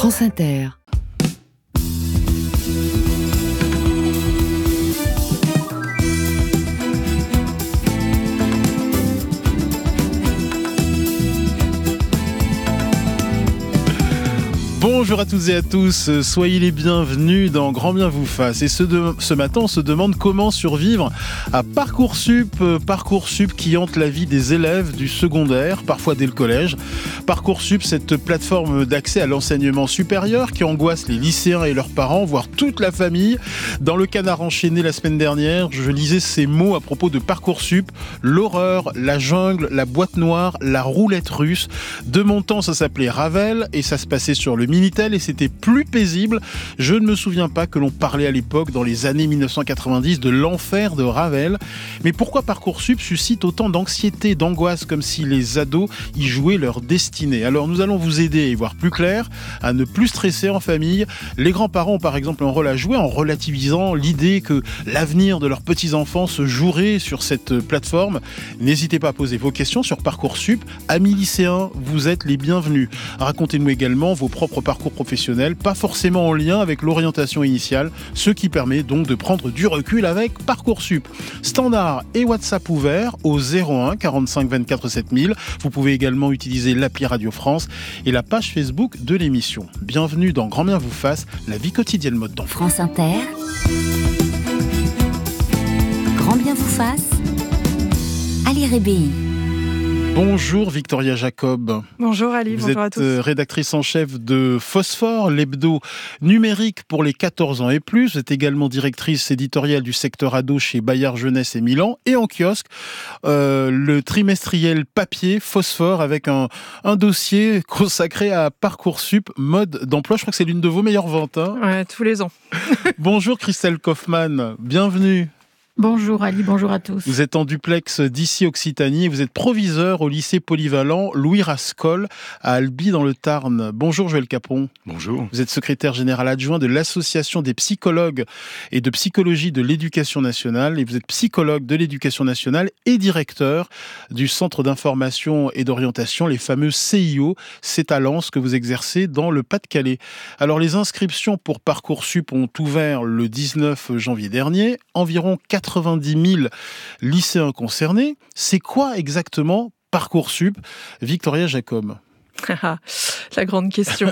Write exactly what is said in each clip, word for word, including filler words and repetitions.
France Inter. Bonjour à toutes et à tous, soyez les bienvenus dans Grand Bien vous fasse. Et ce, de, ce matin, on se demande comment survivre à Parcoursup, Parcoursup qui hante la vie des élèves du secondaire, parfois dès le collège. Parcoursup, cette plateforme d'accès à l'enseignement supérieur qui angoisse les lycéens et leurs parents, voire toute la famille. Dans le Canard enchaîné la semaine dernière, je lisais ces mots à propos de Parcoursup: l'horreur, la jungle, la boîte noire, la roulette russe. De mon temps, ça s'appelait Ravel et ça se passait sur le Minitel et c'était plus paisible. Je ne me souviens pas que l'on parlait à l'époque, dans les années mille neuf cent quatre-vingt-dix, de l'enfer de Ravel. Mais pourquoi Parcoursup suscite autant d'anxiété, d'angoisse, comme si les ados y jouaient leur destinée? Alors nous allons vous aider à y voir plus clair, à ne plus stresser en famille. Les grands-parents ont par exemple un rôle à jouer en relativisant l'idée que l'avenir de leurs petits-enfants se jouerait sur cette plateforme. N'hésitez pas à poser vos questions sur Parcoursup. Amis lycéens, vous êtes les bienvenus. Racontez-nous également vos propres parcours professionnel, pas forcément en lien avec l'orientation initiale, ce qui permet donc de prendre du recul avec Parcoursup. Standard et WhatsApp ouverts au zéro un quarante-cinq vingt-quatre sept mille. Vous pouvez également utiliser l'appli Radio France et la page Facebook de l'émission. Bienvenue dans Grand Bien vous fasse, la vie quotidienne mode d'emploi. France Inter. Grand Bien vous fasse. Ali Rébéi. Bonjour Victoria Jacob. Bonjour Ali, vous bonjour à êtes tous. rédactrice en chef de Phosphore, l'hebdo numérique pour les quatorze ans et plus. Vous êtes également directrice éditoriale du secteur ado chez Bayard Jeunesse et Milan. Et en kiosque, euh, le trimestriel papier Phosphore avec un, un dossier consacré à Parcoursup, mode d'emploi. Je crois que c'est l'une de vos meilleures ventes. Hein. Ouais, tous les ans. Bonjour Christelle Kaufmann, bienvenue. Bonjour Ali, bonjour à tous. Vous êtes en duplex d'ici Occitanie et vous êtes proviseur au lycée polyvalent Louis Rascol à Albi dans le Tarn. Bonjour Joël Capon. Bonjour. Vous êtes secrétaire général adjoint de l'association des psychologues et de psychologie de l'éducation nationale et vous êtes psychologue de l'éducation nationale et directeur du centre d'information et d'orientation, les fameux C I O. C'est à Lens que vous exercez dans le Pas-de-Calais. Alors les inscriptions pour Parcoursup ont ouvert le dix-neuf janvier dernier. Environ quatre-vingt-dix mille lycéens concernés. C'est quoi exactement Parcoursup? Victoria Jacob. La grande question.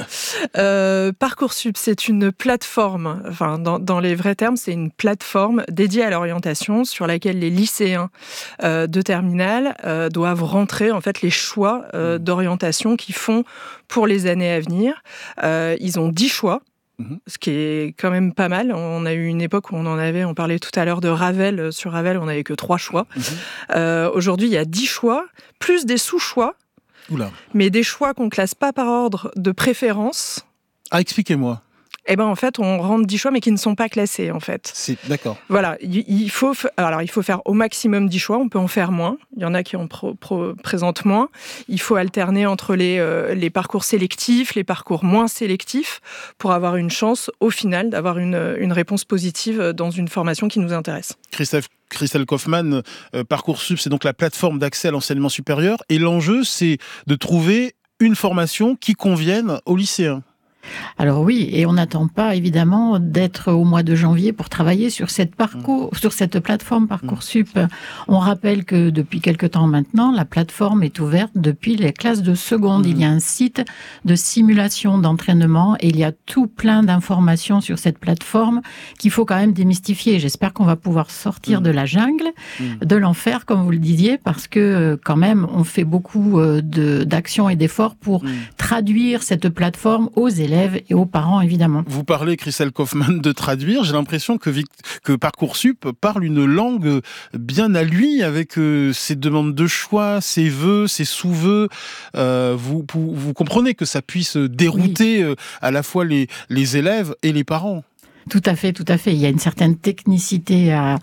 euh, Parcoursup, c'est une plateforme, enfin, dans, dans les vrais termes, c'est une plateforme dédiée à l'orientation sur laquelle les lycéens euh, de terminale euh, doivent rentrer en fait les choix euh, d'orientation qu'ils font pour les années à venir. Euh, ils ont dix choix. Ce qui est quand même pas mal. On a eu une époque où on en avait, on parlait tout à l'heure de Ravel. Sur Ravel, on n'avait que trois choix. Mmh. Euh, aujourd'hui, il y a dix choix, plus des sous-choix, Oula. mais des choix qu'on ne classe pas par ordre de préférence. Ah, expliquez-moi. Eh ben en fait, on rentre dix choix, mais qui ne sont pas classés, en fait. C'est, d'accord. Voilà, il faut, alors, il faut faire au maximum dix choix, on peut en faire moins. Il y en a qui en pro, pro, présentent moins. Il faut alterner entre les, euh, les parcours sélectifs, les parcours moins sélectifs, pour avoir une chance, au final, d'avoir une, une réponse positive dans une formation qui nous intéresse. Christophe Christelle Kaufmann, euh, Parcoursup, c'est donc la plateforme d'accès à l'enseignement supérieur. Et l'enjeu, c'est de trouver une formation qui convienne aux lycéens. Alors oui, et on n'attend pas évidemment d'être au mois de janvier pour travailler sur cette parcours, mmh. sur cette plateforme Parcoursup. Mmh. On rappelle que depuis quelque temps maintenant, la plateforme est ouverte depuis les classes de seconde. Mmh. Il y a un site de simulation d'entraînement et il y a tout plein d'informations sur cette plateforme qu'il faut quand même démystifier. J'espère qu'on va pouvoir sortir mmh. de la jungle, mmh. de l'enfer, comme vous le disiez, parce que quand même, on fait beaucoup de, d'actions et d'efforts pour mmh. traduire cette plateforme aux élèves et aux parents, évidemment. Vous parlez, Christelle Kaufmann, de traduire. J'ai l'impression que, que Parcoursup parle une langue bien à lui, avec euh, ses demandes de choix, ses vœux, ses sous-vœux. Euh, vous, vous, vous comprenez que ça puisse dérouter oui. euh, à la fois les, les élèves et les parents. Tout à fait, tout à fait. Il y a une certaine technicité à,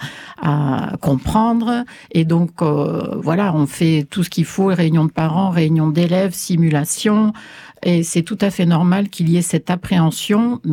à comprendre et donc euh, voilà, on fait tout ce qu'il faut, réunion de parents, réunion d'élèves, simulation, et c'est tout à fait normal qu'il y ait cette appréhension, mais en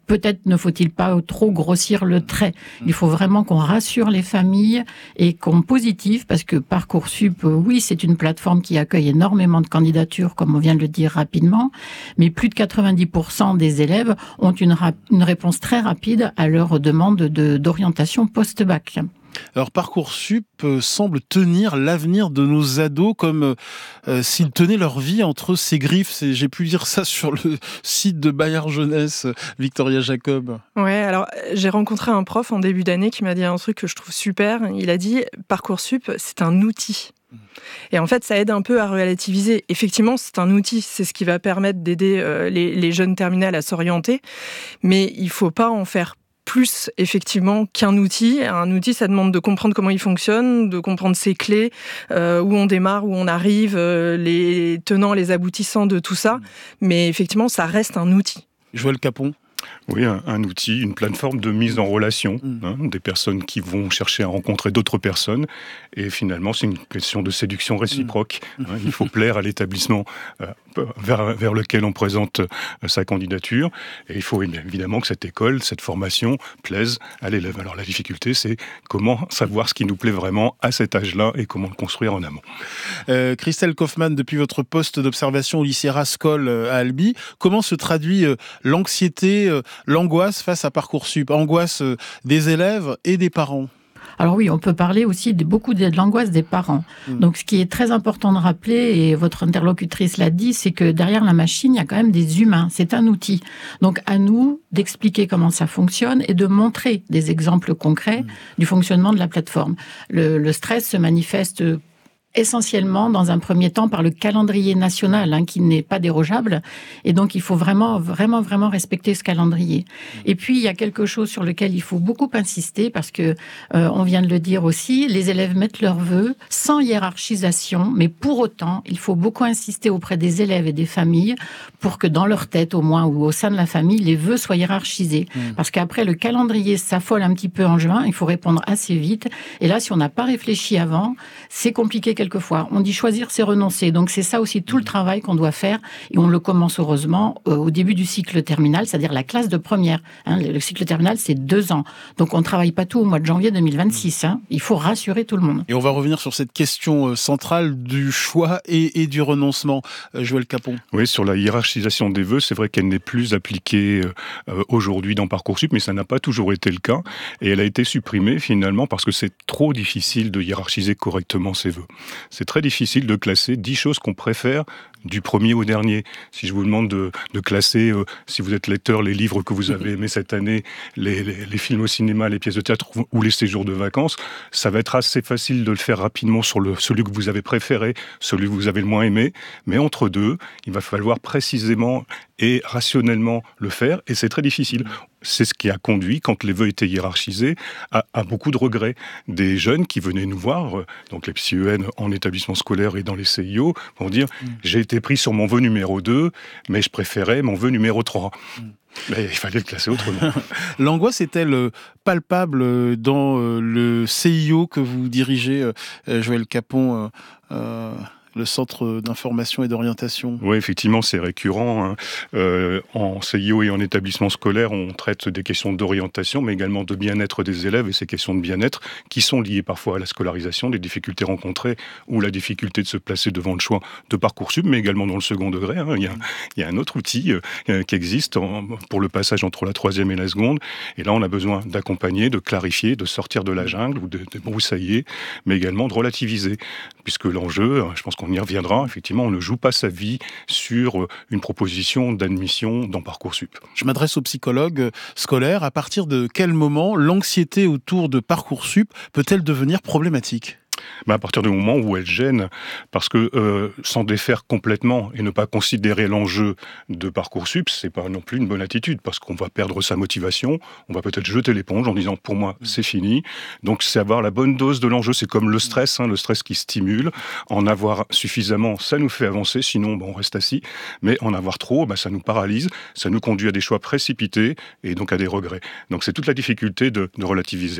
peut-être ne faut-il pas trop grossir le trait. Il faut vraiment qu'on rassure les familles et qu'on positive, parce que Parcoursup, oui, c'est une plateforme qui accueille énormément de candidatures, comme on vient de le dire rapidement, mais plus de quatre-vingt-dix pour cent des élèves ont une, rap- une réponse très rapide à leur demande de, d'orientation post-bac. Alors Parcoursup euh, semble tenir l'avenir de nos ados comme euh, s'ils tenaient leur vie entre ses griffes. C'est, j'ai pu lire ça sur le site de Bayard Jeunesse, Victoria Jacob. Ouais, alors j'ai rencontré un prof en début d'année qui m'a dit un truc que je trouve super. Il a dit Parcoursup, c'est un outil. Et en fait, ça aide un peu à relativiser. Effectivement, c'est un outil, c'est ce qui va permettre d'aider euh, les, les jeunes terminales à s'orienter, mais il ne faut pas en faire plus effectivement qu'un outil. Un outil, ça demande de comprendre comment il fonctionne, de comprendre ses clés, euh, où on démarre, où on arrive, euh, les tenants, les aboutissants de tout ça. Mais effectivement, ça reste un outil. Joël Capon. Oui, un, un outil, une plateforme de mise en relation, mmh. hein, des personnes qui vont chercher à rencontrer d'autres personnes. Et finalement, c'est une question de séduction réciproque. Mmh. Hein, il faut plaire à l'établissement euh, vers, vers lequel on présente euh, sa candidature. Et il faut évidemment que cette école, cette formation plaise à l'élève. Alors la difficulté, c'est comment savoir ce qui nous plaît vraiment à cet âge-là et comment le construire en amont. Euh, Christelle Kaufmann, depuis votre poste d'observation au lycée Rascol à Albi, comment se traduit euh, l'anxiété, euh, l'angoisse face à Parcoursup, angoisse des élèves et des parents? Alors oui, on peut parler aussi de beaucoup de l'angoisse des parents. Mmh. Donc ce qui est très important de rappeler, et votre interlocutrice l'a dit, c'est que derrière la machine, il y a quand même des humains. C'est un outil. Donc à nous d'expliquer comment ça fonctionne et de montrer des exemples concrets mmh. du fonctionnement de la plateforme. Le, le stress se manifeste essentiellement, dans un premier temps, par le calendrier national, hein, qui n'est pas dérogeable. Et donc, il faut vraiment, vraiment, vraiment respecter ce calendrier. Et puis, il y a quelque chose sur lequel il faut beaucoup insister, parce que, euh, on vient de le dire aussi, les élèves mettent leurs vœux sans hiérarchisation, mais pour autant, il faut beaucoup insister auprès des élèves et des familles pour que dans leur tête, au moins, ou au sein de la famille, les vœux soient hiérarchisés. Mmh. Parce qu'après, le calendrier s'affole un petit peu en juin, il faut répondre assez vite. Et là, si on n'a pas réfléchi avant, c'est compliqué quelquefois. On dit choisir, c'est renoncer. Donc c'est ça aussi tout le travail qu'on doit faire. Et on le commence heureusement euh, au début du cycle terminal, c'est-à-dire la classe de première. Hein, le, le cycle terminal, c'est deux ans. Donc on ne travaille pas tout au mois de janvier deux mille vingt-six. Hein. Il faut rassurer tout le monde. Et on va revenir sur cette question euh, centrale du choix et, et du renoncement. Euh, Joël Capon. Oui, sur la hiérarchisation des vœux, c'est vrai qu'elle n'est plus appliquée euh, aujourd'hui dans Parcoursup, mais ça n'a pas toujours été le cas. Et elle a été supprimée finalement parce que c'est trop difficile de hiérarchiser correctement ses vœux. C'est très difficile de classer dix choses qu'on préfère du premier au dernier. Si je vous demande de, de classer, euh, si vous êtes lecteur, les livres que vous avez aimés cette année, les, les, les films au cinéma, les pièces de théâtre ou les séjours de vacances, ça va être assez facile de le faire rapidement sur le, celui que vous avez préféré, celui que vous avez le moins aimé. Mais entre deux, il va falloir précisément et rationnellement le faire, et c'est très difficile. C'est ce qui a conduit, quand les vœux étaient hiérarchisés, à, à beaucoup de regrets. Des jeunes qui venaient nous voir, euh, donc les psy E N en établissement scolaire et dans les C I O, vont dire mmh. « J'ai été pris sur mon vœu numéro deux, mais je préférais mon vœu numéro trois. Mmh. » Mais il fallait le classer autrement. L'angoisse est-elle palpable dans le C I O que vous dirigez, Joël Capon, euh, le centre d'information et d'orientation? Oui, effectivement, c'est récurrent. Hein. Euh, en C I O et en établissement scolaire, on traite des questions d'orientation, mais également de bien-être des élèves, et ces questions de bien-être qui sont liées parfois à la scolarisation, des difficultés rencontrées ou la difficulté de se placer devant le choix de Parcoursup, mais également dans le second degré. Hein. Il y a, il y a un autre outil euh, qui existe en, pour le passage entre la troisième et la seconde, et là on a besoin d'accompagner, de clarifier, de sortir de la jungle ou de, de broussailler, mais également de relativiser, puisque l'enjeu, je pense qu'on on y reviendra, effectivement, on ne joue pas sa vie sur une proposition d'admission dans Parcoursup. Je m'adresse aux psychologues scolaires. À partir de quel moment l'anxiété autour de Parcoursup peut-elle devenir problématique ? Ben à partir du moment où elle gêne, parce que euh, s'en défaire complètement et ne pas considérer l'enjeu de Parcoursup, c'est pas non plus une bonne attitude, parce qu'on va perdre sa motivation, on va peut-être jeter l'éponge en disant pour moi c'est fini. Donc c'est avoir la bonne dose de l'enjeu, c'est comme le stress, hein, le stress qui stimule. En avoir suffisamment, ça nous fait avancer, sinon ben, on reste assis. Mais en avoir trop, ben, ça nous paralyse, ça nous conduit à des choix précipités et donc à des regrets. Donc c'est toute la difficulté de, de relativiser ça.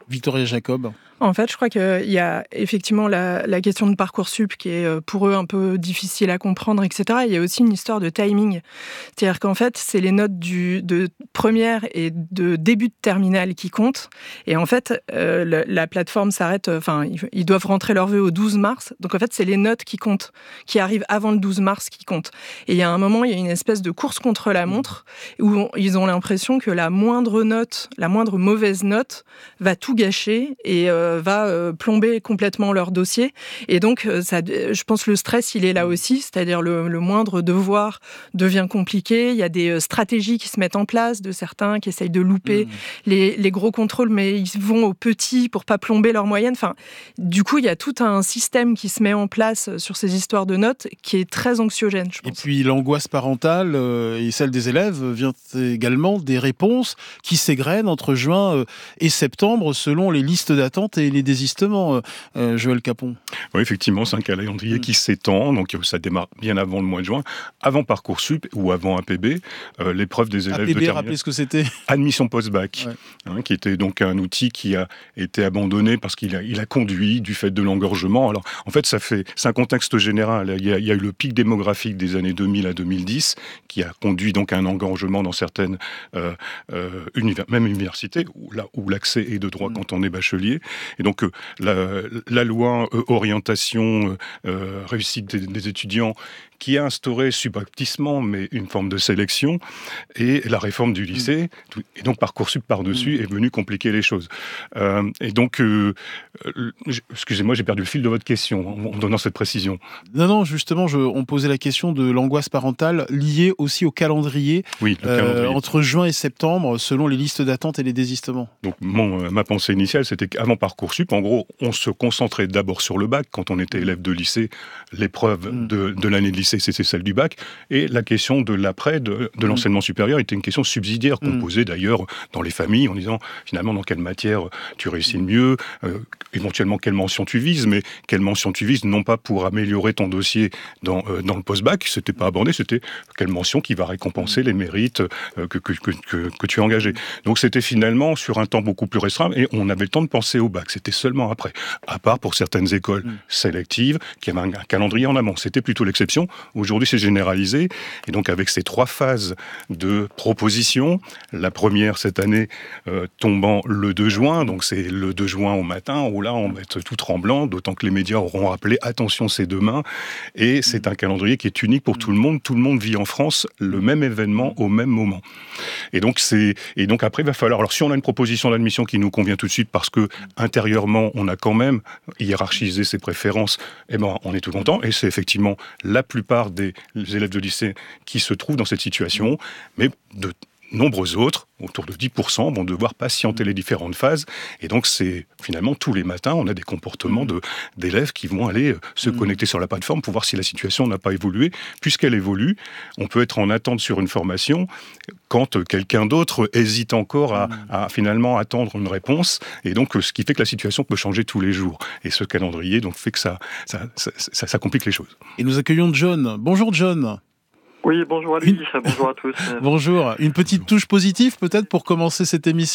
Victoria Jacob. En fait, je crois qu'il y a effectivement la, la question de Parcoursup qui est pour eux un peu difficile à comprendre, et cetera. Il y a aussi une histoire de timing. C'est-à-dire qu'en fait, c'est les notes du, de première et de début de terminale qui comptent. Et en fait, euh, la, la plateforme s'arrête... Enfin, ils, ils doivent rentrer leurs vœux au douze mars. Donc en fait, c'est les notes qui comptent, qui arrivent avant le douze mars qui comptent. Et il y a un moment, il y a une espèce de course contre la montre où on, ils ont l'impression que la moindre note, la moindre mauvaise note va tout gâcher et... Euh, va euh, plomber complètement leur dossier. Et donc, euh, ça, je pense que le stress, il est là aussi, c'est-à-dire le, le moindre devoir devient compliqué. Il y a des euh, stratégies qui se mettent en place de certains qui essayent de louper mmh. les, les gros contrôles, mais ils vont aux petits pour pas plomber leur moyenne. Enfin, du coup, il y a tout un système qui se met en place sur ces histoires de notes qui est très anxiogène, je pense. Et puis, l'angoisse parentale euh, et celle des élèves vient également des réponses qui s'égrènent entre juin euh, et septembre selon les listes d'attente et les désistements, euh, Joël Capon. Oui, effectivement, c'est un calendrier mmh. qui s'étend, donc ça démarre bien avant le mois de juin, avant Parcoursup ou avant A P B, euh, l'épreuve des élèves A P B, de terminale. rappelez ce que c'était. Admission post-bac, ouais. hein, qui était donc un outil qui a été abandonné parce qu'il a, il a conduit du fait de l'engorgement. Alors, en fait, ça fait, c'est un contexte général. Il y a, il y a eu le pic démographique des années deux mille à deux mille dix qui a conduit donc à un engorgement dans certaines, euh, euh, univers, même universités, où, là, où l'accès est de droit mmh. quand on est bachelier. Et donc, euh, la, la loi euh, orientation euh, réussite des, des étudiants qui a instauré subrepticement, mais une forme de sélection, et la réforme du lycée, mmh. et donc Parcoursup par-dessus, mmh. est venu compliquer les choses. Euh, et donc, euh, euh, excusez-moi, j'ai perdu le fil de votre question en, en donnant cette précision. Non, non, justement, je, on posait la question de l'angoisse parentale liée aussi au calendrier, oui, le calendrier. Euh, entre juin et septembre, selon les listes d'attente et les désistements. Donc, mon, ma pensée initiale, c'était qu'avant Parcoursup, en gros, on se concentrait d'abord sur le bac, quand on était élève de lycée, l'épreuve mmh. de, de l'année de lycée, c'était celle du bac, et la question de l'après, de, de l'enseignement mmh. supérieur, était une question subsidiaire, qu'on mmh. posait d'ailleurs dans les familles, en disant, finalement, dans quelle matière tu réussis le mieux, euh, éventuellement quelle mention tu vises, mais quelle mention tu vises, non pas pour améliorer ton dossier dans, euh, dans le post-bac, c'était pas abordé, c'était quelle mention qui va récompenser les mérites euh, que, que, que, que, que tu as engagés. Donc c'était finalement sur un temps beaucoup plus restreint, et on avait le temps de penser au bac, c'était seulement après, à part pour certaines écoles mmh. sélectives, qui avaient un, un calendrier en amont, c'était plutôt l'exception. Aujourd'hui, c'est généralisé. Et donc, avec ces trois phases de proposition, la première, cette année, euh, tombant le deux juin. Donc, c'est le deux juin au matin, où là, on va être tout tremblant, d'autant que les médias auront rappelé « Attention, c'est demain ». Et c'est un calendrier qui est unique pour tout le monde. Tout le monde vit en France le même événement au même moment. Et donc, c'est... Et donc après, il va falloir... Alors, si on a une proposition d'admission qui nous convient tout de suite, parce que intérieurement, on a quand même hiérarchisé ses préférences, eh ben, on est tout content. Et c'est effectivement la plupart des élèves de lycée qui se trouvent dans cette situation, mais de nombreux autres, autour de dix pour cent, vont devoir patienter les différentes phases. Et donc, c'est finalement tous les matins, on a des comportements de, d'élèves qui vont aller se connecter sur la plateforme pour voir si la situation n'a pas évolué. Puisqu'elle évolue, on peut être en attente sur une formation quand quelqu'un d'autre hésite encore à, à finalement attendre une réponse. Et donc, ce qui fait que la situation peut changer tous les jours. Et ce calendrier donc, fait que ça, ça, ça, ça, ça complique les choses. Et nous accueillons John. Bonjour John. Oui, bonjour à lui, Une... bonjour à tous. Bonjour. Une petite touche positive peut-être pour commencer cette émission ?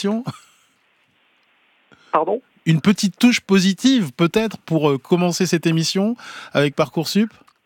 Pardon ? Une petite touche positive peut-être pour commencer cette émission avec Parcoursup ?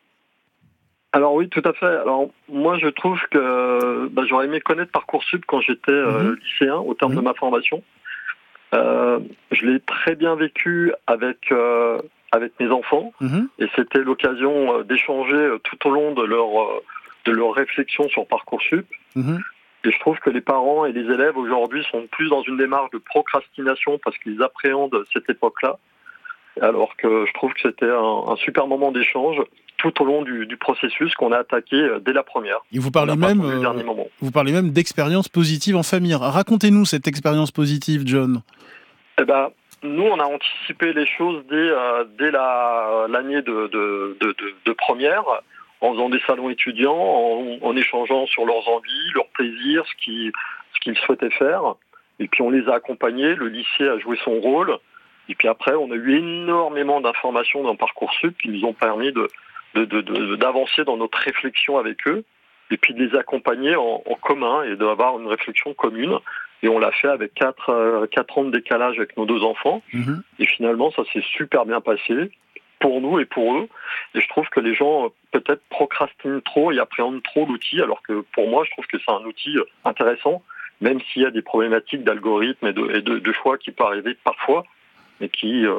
Alors oui, tout à fait. Alors moi, je trouve que bah, j'aurais aimé connaître Parcoursup quand j'étais euh, mmh. lycéen, au terme mmh. de ma formation. Euh, je l'ai très bien vécu avec... Euh, avec mes enfants, mmh. et c'était l'occasion euh, d'échanger euh, tout au long de leur... Euh, de leur réflexion sur Parcoursup. Mmh. Et je trouve que les parents et les élèves aujourd'hui sont plus dans une démarche de procrastination parce qu'ils appréhendent cette époque-là, alors que je trouve que c'était un, un super moment d'échange tout au long du, du processus qu'on a attaqué dès la première. Et vous parlez même, euh, vous parlez même d'expérience positive en famille. Racontez-nous cette expérience positive, John. Eh ben, nous, on a anticipé les choses dès, euh, dès la, l'année de, de, de, de, de première, en faisant des salons étudiants, en, en échangeant sur leurs envies, leurs plaisirs, ce qu'ils, ce qu'ils souhaitaient faire. Et puis on les a accompagnés, le lycée a joué son rôle. Et puis après, on a eu énormément d'informations dans Parcoursup qui nous ont permis de, de, de, de, d'avancer dans notre réflexion avec eux, et puis de les accompagner en, en commun et d'avoir une réflexion commune. Et on l'a fait avec quatre, euh, quatre ans de décalage avec nos deux enfants. Mmh. Et finalement, ça s'est super bien passé pour nous et pour eux. Et je trouve que les gens, peut-être, procrastinent trop et appréhendent trop l'outil, alors que pour moi, je trouve que c'est un outil intéressant, même s'il y a des problématiques d'algorithme et de, et de, de choix qui peuvent arriver parfois, mais qui... Euh,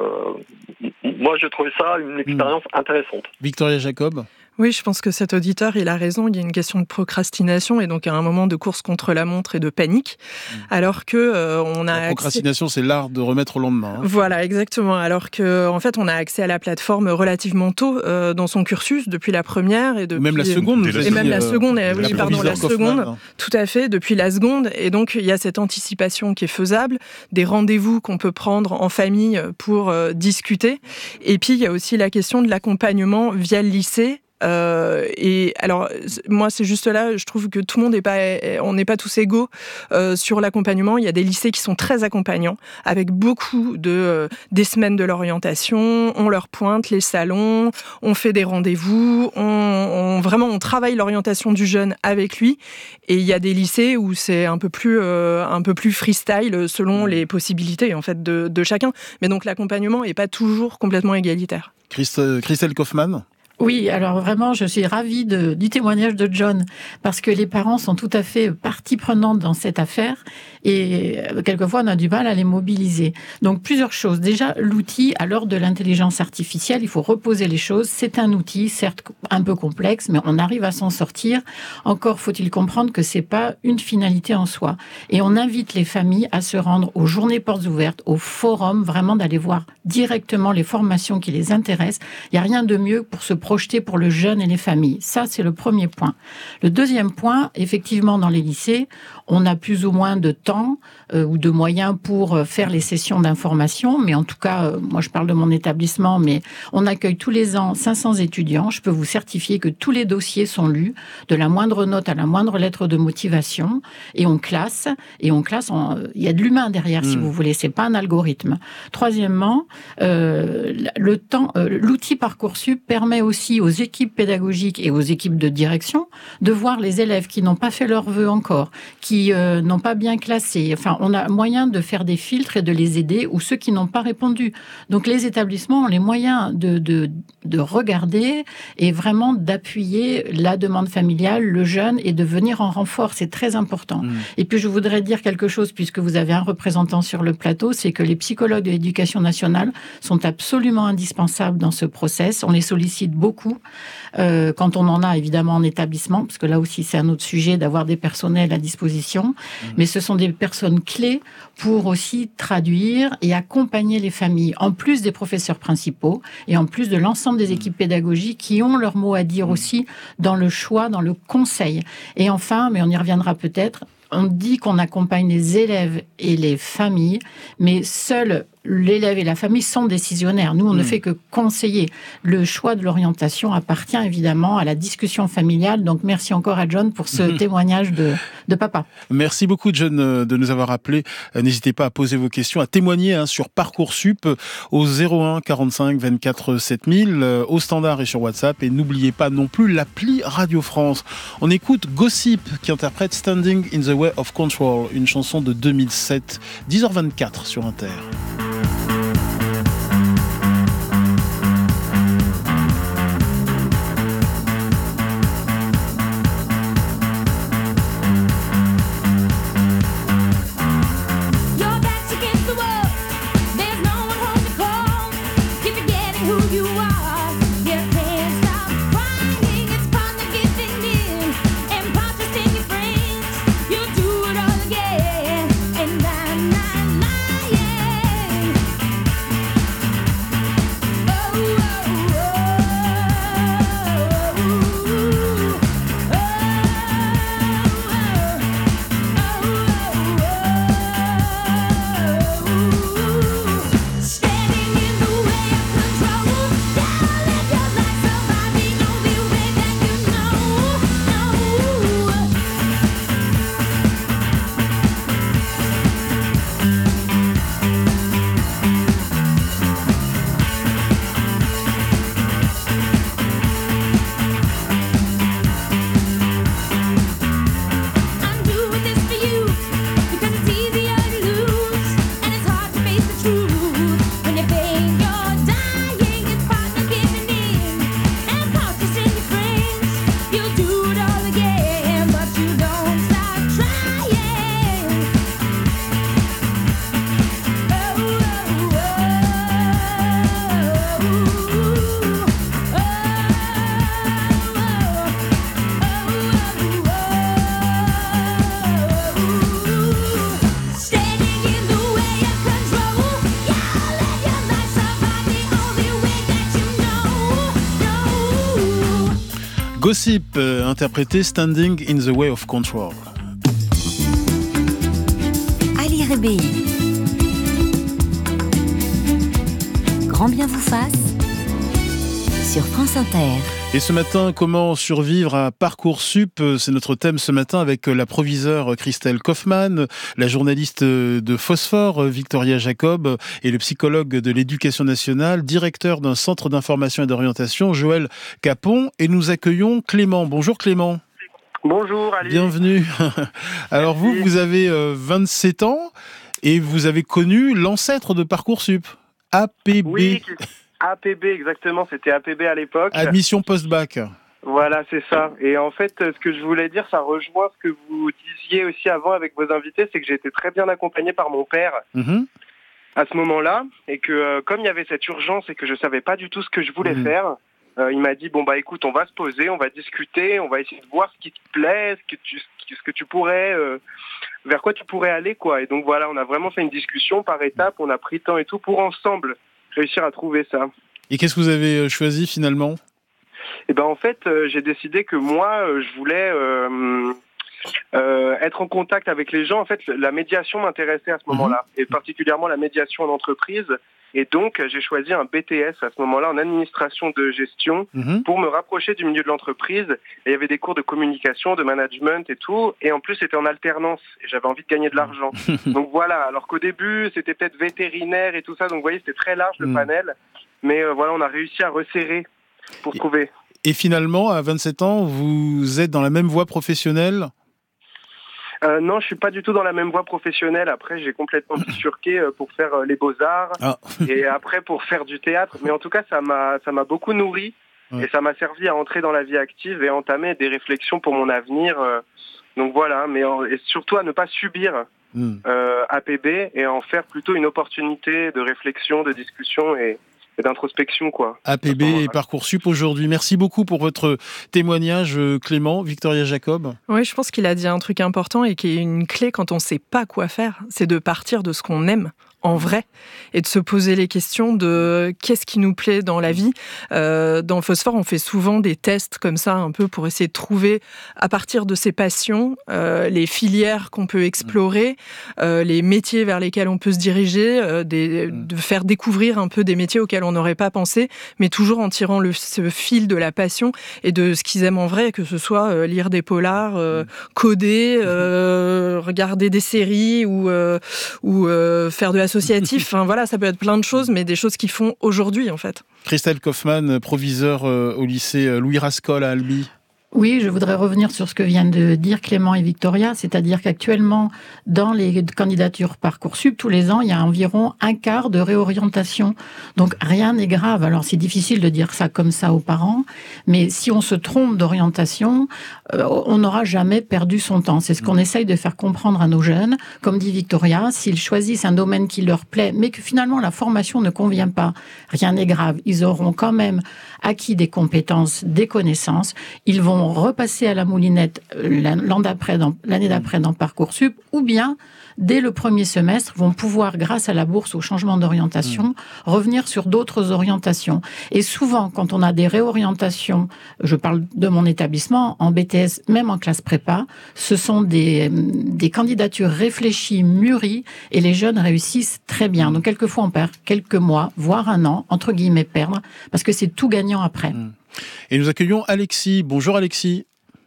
moi, j'ai trouvé ça une expérience mmh. intéressante. Victoria Jacob ? Oui, je pense que cet auditeur, il a raison. Il y a une question de procrastination et donc à un moment de course contre la montre et de panique, mmh. alors que euh, on a la procrastination, accès... c'est l'art de remettre au lendemain. Hein. Voilà, exactement. Alors que en fait, on a accès à la plateforme relativement tôt euh, dans son cursus, depuis la première et depuis même la seconde. Et, et même la seconde. Euh, oui, pardon, la seconde. Kaufman. Tout à fait, depuis la seconde. Et donc il y a cette anticipation qui est faisable, des rendez-vous qu'on peut prendre en famille pour euh, discuter. Et puis il y a aussi la question de l'accompagnement via le lycée. Euh, et alors moi c'est juste là, je trouve que tout le monde n'est pas, on n'est pas tous égaux euh, sur l'accompagnement. Il y a des lycées qui sont très accompagnants, avec beaucoup de euh, des semaines de l'orientation, on leur pointe les salons, on fait des rendez-vous, on, on vraiment on travaille l'orientation du jeune avec lui. Et il y a des lycées où c'est un peu plus euh, un peu plus freestyle selon les possibilités en fait de, de chacun. Mais donc l'accompagnement est pas toujours complètement égalitaire. Christ- Christelle Kaufmann. Oui, alors vraiment, je suis ravie de, du témoignage de John, parce que les parents sont tout à fait partie prenante dans cette affaire, et quelquefois on a du mal à les mobiliser. Donc plusieurs choses. Déjà, l'outil, à l'heure de l'intelligence artificielle, il faut reposer les choses. C'est un outil, certes un peu complexe, mais on arrive à s'en sortir. Encore faut-il comprendre que c'est pas une finalité en soi. Et on invite les familles à se rendre aux journées portes ouvertes, aux forums, vraiment d'aller voir directement les formations qui les intéressent. Il n'y a rien de mieux pour se projeter pour le jeune et les familles. Ça, c'est le premier point. Le deuxième point, effectivement, dans les lycées, on a plus ou moins de temps euh, ou de moyens pour faire les sessions d'information, mais en tout cas, euh, moi je parle de mon établissement, mais on accueille tous les ans cinq cents étudiants. Je peux vous certifier que tous les dossiers sont lus, de la moindre note à la moindre lettre de motivation, et on classe, et on classe, en... il y a de l'humain derrière, mmh. si vous voulez, c'est pas un algorithme. Troisièmement, euh, le temps, euh, l'outil Parcoursup permet aussi aux équipes pédagogiques et aux équipes de direction de voir les élèves qui n'ont pas fait leurs vœux encore, qui Euh, n'ont pas bien classé. Enfin, on a moyen de faire des filtres et de les aider, ou ceux qui n'ont pas répondu. Donc, les établissements ont les moyens de, de, de regarder et vraiment d'appuyer la demande familiale, le jeune, et de venir en renfort. C'est très important. Mmh. Et puis, je voudrais dire quelque chose, puisque vous avez un représentant sur le plateau, c'est que les psychologues de l'éducation nationale sont absolument indispensables dans ce process. On les sollicite beaucoup, euh, quand on en a évidemment en établissement, parce que là aussi, c'est un autre sujet d'avoir des personnels à disposition. Mais ce sont des personnes clés pour aussi traduire et accompagner les familles, en plus des professeurs principaux et en plus de l'ensemble des équipes pédagogiques qui ont leur mot à dire aussi dans le choix, dans le conseil. Et enfin, mais on y reviendra peut-être, on dit qu'on accompagne les élèves et les familles, mais seuls l'élève et la famille sont décisionnaires. Nous, on mmh. ne fait que conseiller. Le choix de l'orientation appartient évidemment à la discussion familiale. Donc, merci encore à John pour ce mmh. témoignage de, de papa. Merci beaucoup, John, de nous avoir appelés. N'hésitez pas à poser vos questions, à témoigner hein, sur Parcoursup au zéro un quarante-cinq vingt-quatre sept mille, au standard et sur WhatsApp. Et n'oubliez pas non plus l'appli Radio France. On écoute Gossip qui interprète Standing in the Way of Control, une chanson de deux mille sept, dix heures vingt-quatre sur Inter. Yeah. Gossip, euh, interprété Standing in the Way of Control. Ali Rébéi. Grand bien vous fasse sur France Inter. Et ce matin, comment survivre à Parcoursup ? C'est notre thème ce matin avec la proviseure Christelle Kaufmann, la journaliste de Phosphore Victoria Jacob et le psychologue de l'Éducation nationale, directeur d'un centre d'information et d'orientation, Joël Capon. Et nous accueillons Clément. Bonjour Clément. Bonjour Ali. Bienvenue. Alors vous, vous avez vingt-sept ans et vous avez connu l'ancêtre de Parcoursup, A P B. Oui, A P B, exactement, c'était A P B à l'époque. Admission post-bac. Voilà, c'est ça. Et en fait, ce que je voulais dire, ça rejoint ce que vous disiez aussi avant avec vos invités, c'est que j'ai été très bien accompagné par mon père mmh. à ce moment-là, et que euh, comme il y avait cette urgence et que je savais pas du tout ce que je voulais mmh. faire, euh, il m'a dit, bon bah écoute, on va se poser, on va discuter, on va essayer de voir ce qui te plaît, ce que tu, ce que tu pourrais... Euh, vers quoi tu pourrais aller, quoi. Et donc voilà, on a vraiment fait une discussion par étapes, on a pris temps et tout pour ensemble réussir à trouver ça. Et qu'est-ce que vous avez choisi finalement ? Eh ben en fait, euh, j'ai décidé que moi, euh, je voulais euh, euh, être en contact avec les gens. En fait, la médiation m'intéressait à ce moment-là, mmh. et particulièrement la médiation en entreprise. Et donc, j'ai choisi un B T S à ce moment-là en administration de gestion mmh. pour me rapprocher du milieu de l'entreprise. Et il y avait des cours de communication, de management et tout. Et en plus, c'était en alternance. Et j'avais envie de gagner de l'argent. Donc voilà, alors qu'au début, c'était peut-être vétérinaire et tout ça. Donc vous voyez, c'était très large le mmh. panel. Mais euh, voilà, on a réussi à resserrer pour et, trouver. Et finalement, à vingt-sept ans, vous êtes dans la même voie professionnelle ? Euh, non, je suis pas du tout dans la même voie professionnelle. Après, j'ai complètement bifurqué pour faire les beaux-arts ah. et après pour faire du théâtre. Mais en tout cas, ça m'a, ça m'a beaucoup nourri ouais. et ça m'a servi à entrer dans la vie active et à entamer des réflexions pour mon avenir. Donc voilà, mais en, et surtout à ne pas subir mm. euh, A P B et en faire plutôt une opportunité de réflexion, de discussion et et d'introspection, quoi. A P B et Parcoursup aujourd'hui. Merci beaucoup pour votre témoignage, Clément. Victoria Jacob. Oui, je pense qu'il a dit un truc important et qui est une clé quand on ne sait pas quoi faire. C'est de partir de ce qu'on aime en vrai et de se poser les questions de qu'est-ce qui nous plaît dans la vie. Euh, dans Phosphore, on fait souvent des tests comme ça, un peu pour essayer de trouver, à partir de ses passions, euh, les filières qu'on peut explorer, euh, les métiers vers lesquels on peut se diriger, euh, des, de faire découvrir un peu des métiers auxquels on n'aurait pas pensé, mais toujours en tirant le, ce fil de la passion et de ce qu'ils aiment en vrai, que ce soit euh, lire des polars, euh, coder, euh, regarder des séries ou, euh, ou euh, faire de la associatif, enfin voilà, ça peut être plein de choses, mais des choses qu'ils font aujourd'hui en fait. Christelle Kaufmann, proviseure euh, au lycée Louis Rascol à Albi. Oui, je voudrais revenir sur ce que viennent de dire Clément et Victoria, c'est-à-dire qu'actuellement, dans les candidatures Parcoursup, tous les ans, il y a environ un quart de réorientation. Donc, rien n'est grave. Alors, c'est difficile de dire ça comme ça aux parents, mais si on se trompe d'orientation, euh, on n'aura jamais perdu son temps. C'est ce qu'on essaye de faire comprendre à nos jeunes. Comme dit Victoria, s'ils choisissent un domaine qui leur plaît, mais que finalement la formation ne convient pas, rien n'est grave. Ils auront quand même acquis des compétences, des connaissances. Ils vont repasser à la moulinette l'an d'après, dans, l'année d'après dans Parcoursup, ou bien, dès le premier semestre, vont pouvoir, grâce à la bourse, au changement d'orientation, mmh. revenir sur d'autres orientations. Et souvent, quand on a des réorientations, je parle de mon établissement, en B T S, même en classe prépa, ce sont des, des candidatures réfléchies, mûries, et les jeunes réussissent très bien. Donc, quelquefois, on perd quelques mois, voire un an, entre guillemets, perdre, parce que c'est tout gagnant après. Mmh. Et nous accueillons Alexis. Bonjour Alexis.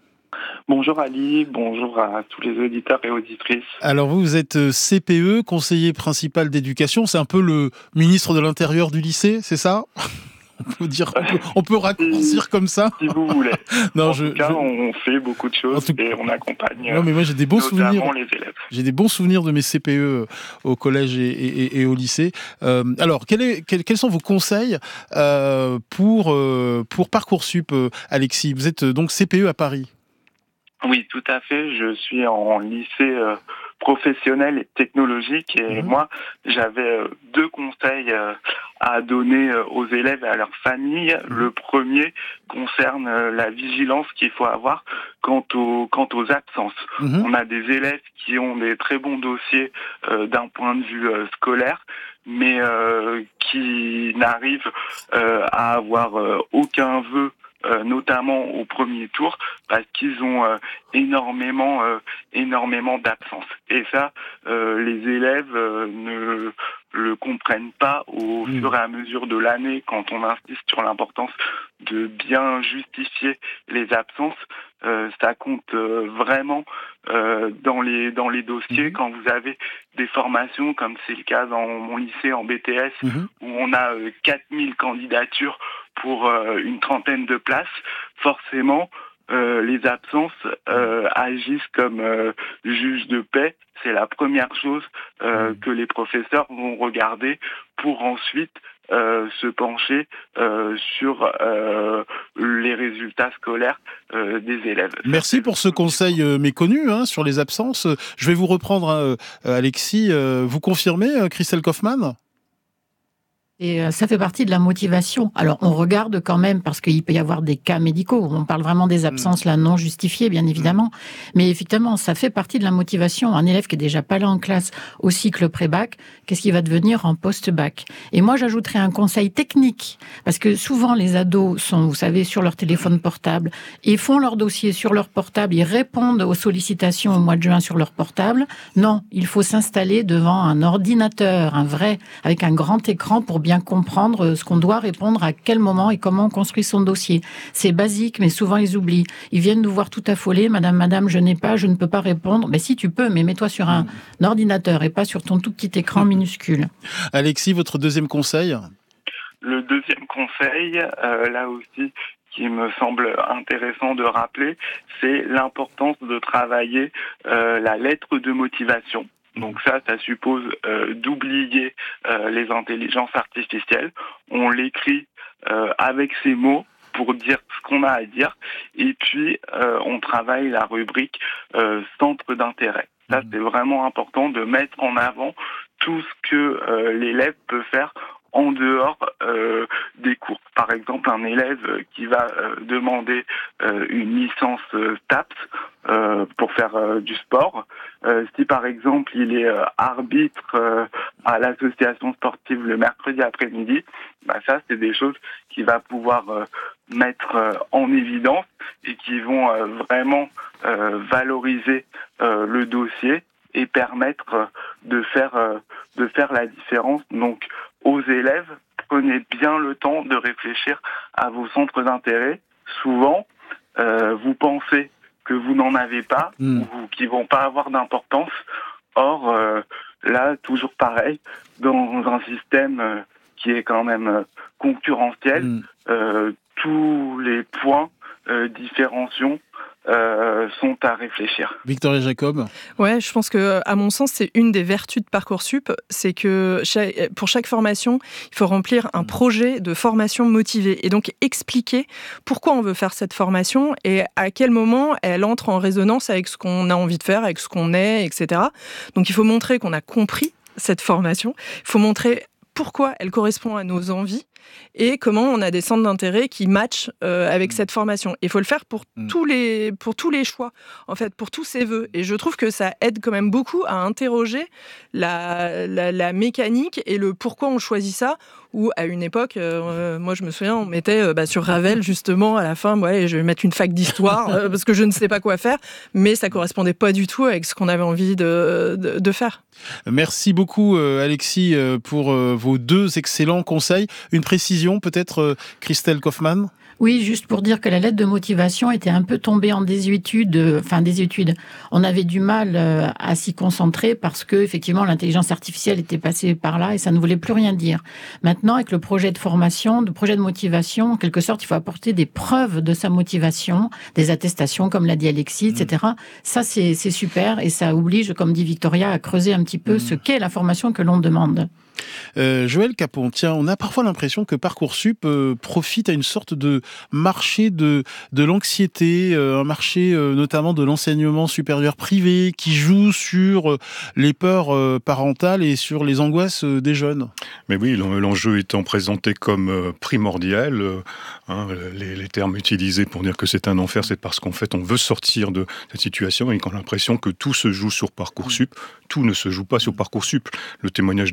Bonjour Ali, bonjour à tous les auditeurs et auditrices. Alors vous, vous êtes C P E, conseiller principal d'éducation, c'est un peu le ministre de l'Intérieur du lycée, c'est ça ? On peut dire, on peut, on peut raccourcir si, comme ça. Si vous voulez. Non, en je, tout cas, je... on fait beaucoup de choses tout... et on accompagne. Non, mais moi j'ai des bons souvenirs. Les élèves. J'ai des bons souvenirs de mes C P E au collège et, et, et au lycée. Euh, alors, quel est, quel, quels sont vos conseils euh, pour euh, pour Parcoursup, euh, Alexis ? Vous êtes donc C P E à Paris. Oui, tout à fait. Je suis en lycée euh, professionnel et technologique et mmh. moi, j'avais euh, deux conseils euh, à donner euh, aux élèves et à leurs familles. Mmh. Le premier concerne euh, la vigilance qu'il faut avoir quant aux, quant aux absences. Mmh. On a des élèves qui ont des très bons dossiers euh, d'un point de vue euh, scolaire, mais euh, qui n'arrivent euh, à avoir euh, aucun vœu euh, notamment au premier tour, parce qu'ils ont euh, énormément, euh, énormément d'absence. Et ça, euh, les élèves euh, ne le comprennent pas au mmh. fur et à mesure de l'année, quand on insiste sur l'importance de bien justifier les absences. Euh, ça compte euh, vraiment euh, dans les dans les dossiers. Mmh. Quand vous avez des formations, comme c'est le cas dans mon lycée en B T S, mmh. où on a euh, quatre mille candidatures pour euh, une trentaine de places, forcément, euh, les absences euh, agissent comme euh, juge de paix. C'est la première chose euh, mmh. que les professeurs vont regarder pour ensuite Euh, se pencher euh, sur euh, les résultats scolaires euh, des élèves. Merci pour ce conseil euh, méconnu hein, sur les absences. Je vais vous reprendre, hein, Alexis. Euh, vous confirmez, euh, Christelle Kaufmann ? Et ça fait partie de la motivation. Alors, on regarde quand même, parce qu'il peut y avoir des cas médicaux. On parle vraiment des absences là non justifiées, bien évidemment. Mais effectivement, ça fait partie de la motivation. Un élève qui est déjà pas là en classe au cycle pré-bac, qu'est-ce qu'il va devenir en post-bac ? Et moi, j'ajouterais un conseil technique. Parce que souvent, les ados sont, vous savez, sur leur téléphone portable. Ils font leur dossier sur leur portable. Ils répondent aux sollicitations au mois de juin sur leur portable. Non, il faut s'installer devant un ordinateur, un vrai, avec un grand écran pour bien comprendre ce qu'on doit répondre, à quel moment et comment on construit son dossier. C'est basique, mais souvent ils oublient. Ils viennent nous voir tout affolés. Madame, madame, je n'ai pas, je ne peux pas répondre. Mais si tu peux, mais mets-toi sur un ordinateur et pas sur ton tout petit écran minuscule. Alexis, votre deuxième conseil ? Le deuxième conseil, euh, là aussi, qui me semble intéressant de rappeler, c'est l'importance de travailler euh, la lettre de motivation. Donc ça, ça suppose euh, d'oublier euh, les intelligences artificielles. On l'écrit euh, avec ses mots pour dire ce qu'on a à dire. Et puis, euh, on travaille la rubrique euh, centre d'intérêt. Ça, c'est vraiment important de mettre en avant tout ce que euh, l'élève peut faire en dehors euh, des cours. Par exemple, un élève qui va euh, demander euh, une licence euh, T A P S euh, pour faire euh, du sport, euh, si par exemple il est euh, arbitre euh, à l'association sportive le mercredi après-midi, bah ça c'est des choses qu'il va pouvoir euh, mettre euh, en évidence et qui vont euh, vraiment euh, valoriser euh, le dossier et permettre euh, de faire euh, de faire la différence. Donc aux élèves, prenez bien le temps de réfléchir à vos centres d'intérêt. Souvent, euh, vous pensez que vous n'en avez pas mmh. ou qu'ils vont pas avoir d'importance. Or, euh, là, toujours pareil, dans un système euh, qui est quand même euh, concurrentiel, mmh. euh, tous les points euh, différenciants Euh, sont à réfléchir. Victoria Jacob. Ouais, je pense que, à mon sens, c'est une des vertus de Parcoursup, c'est que chaque, pour chaque formation, il faut remplir un projet de formation motivée et donc expliquer pourquoi on veut faire cette formation et à quel moment elle entre en résonance avec ce qu'on a envie de faire, avec ce qu'on est, et cetera. Donc, il faut montrer qu'on a compris cette formation. Il faut montrer pourquoi elle correspond à nos envies et comment on a des centres d'intérêt qui matchent euh, avec mmh. cette formation. Il faut le faire pour, mmh. tous les, pour tous les choix, en fait, pour tous ces vœux. Et je trouve que ça aide quand même beaucoup à interroger la, la, la mécanique et le pourquoi on choisit ça. Ou à une époque, euh, moi je me souviens, on mettait euh, bah, sur Ravel justement à la fin, ouais, je vais mettre une fac d'histoire euh, parce que je ne sais pas quoi faire, mais ça correspondait pas du tout avec ce qu'on avait envie de, de, de faire. Merci beaucoup euh, Alexis euh, pour euh, vos deux excellents conseils. Une précision peut-être, euh, Christelle Kaufmann ? Oui, juste pour dire que la lettre de motivation était un peu tombée en désuétude, enfin désuétude. On avait du mal à s'y concentrer parce que effectivement l'intelligence artificielle était passée par là et ça ne voulait plus rien dire. Maintenant, avec le projet de formation, le projet de motivation, en quelque sorte, il faut apporter des preuves de sa motivation, des attestations, comme l'a dit Alexis, et cetera. Mmh. Ça, c'est, c'est super et ça oblige, comme dit Victoria, à creuser un petit peu mmh. ce qu'est la formation que l'on demande. Euh, Joël Capon, tiens, on a parfois l'impression que Parcoursup euh, profite à une sorte de marché de, de l'anxiété, euh, un marché euh, notamment de l'enseignement supérieur privé qui joue sur euh, les peurs euh, parentales et sur les angoisses euh, des jeunes. Mais oui, l'enjeu étant présenté comme euh, primordial, euh, hein, les, les termes utilisés pour dire que c'est un enfer, c'est parce qu'en fait on veut sortir de cette situation et qu'on a l'impression que tout se joue sur Parcoursup. Tout ne se joue pas sur Parcoursup. Le témoignage de Clément tout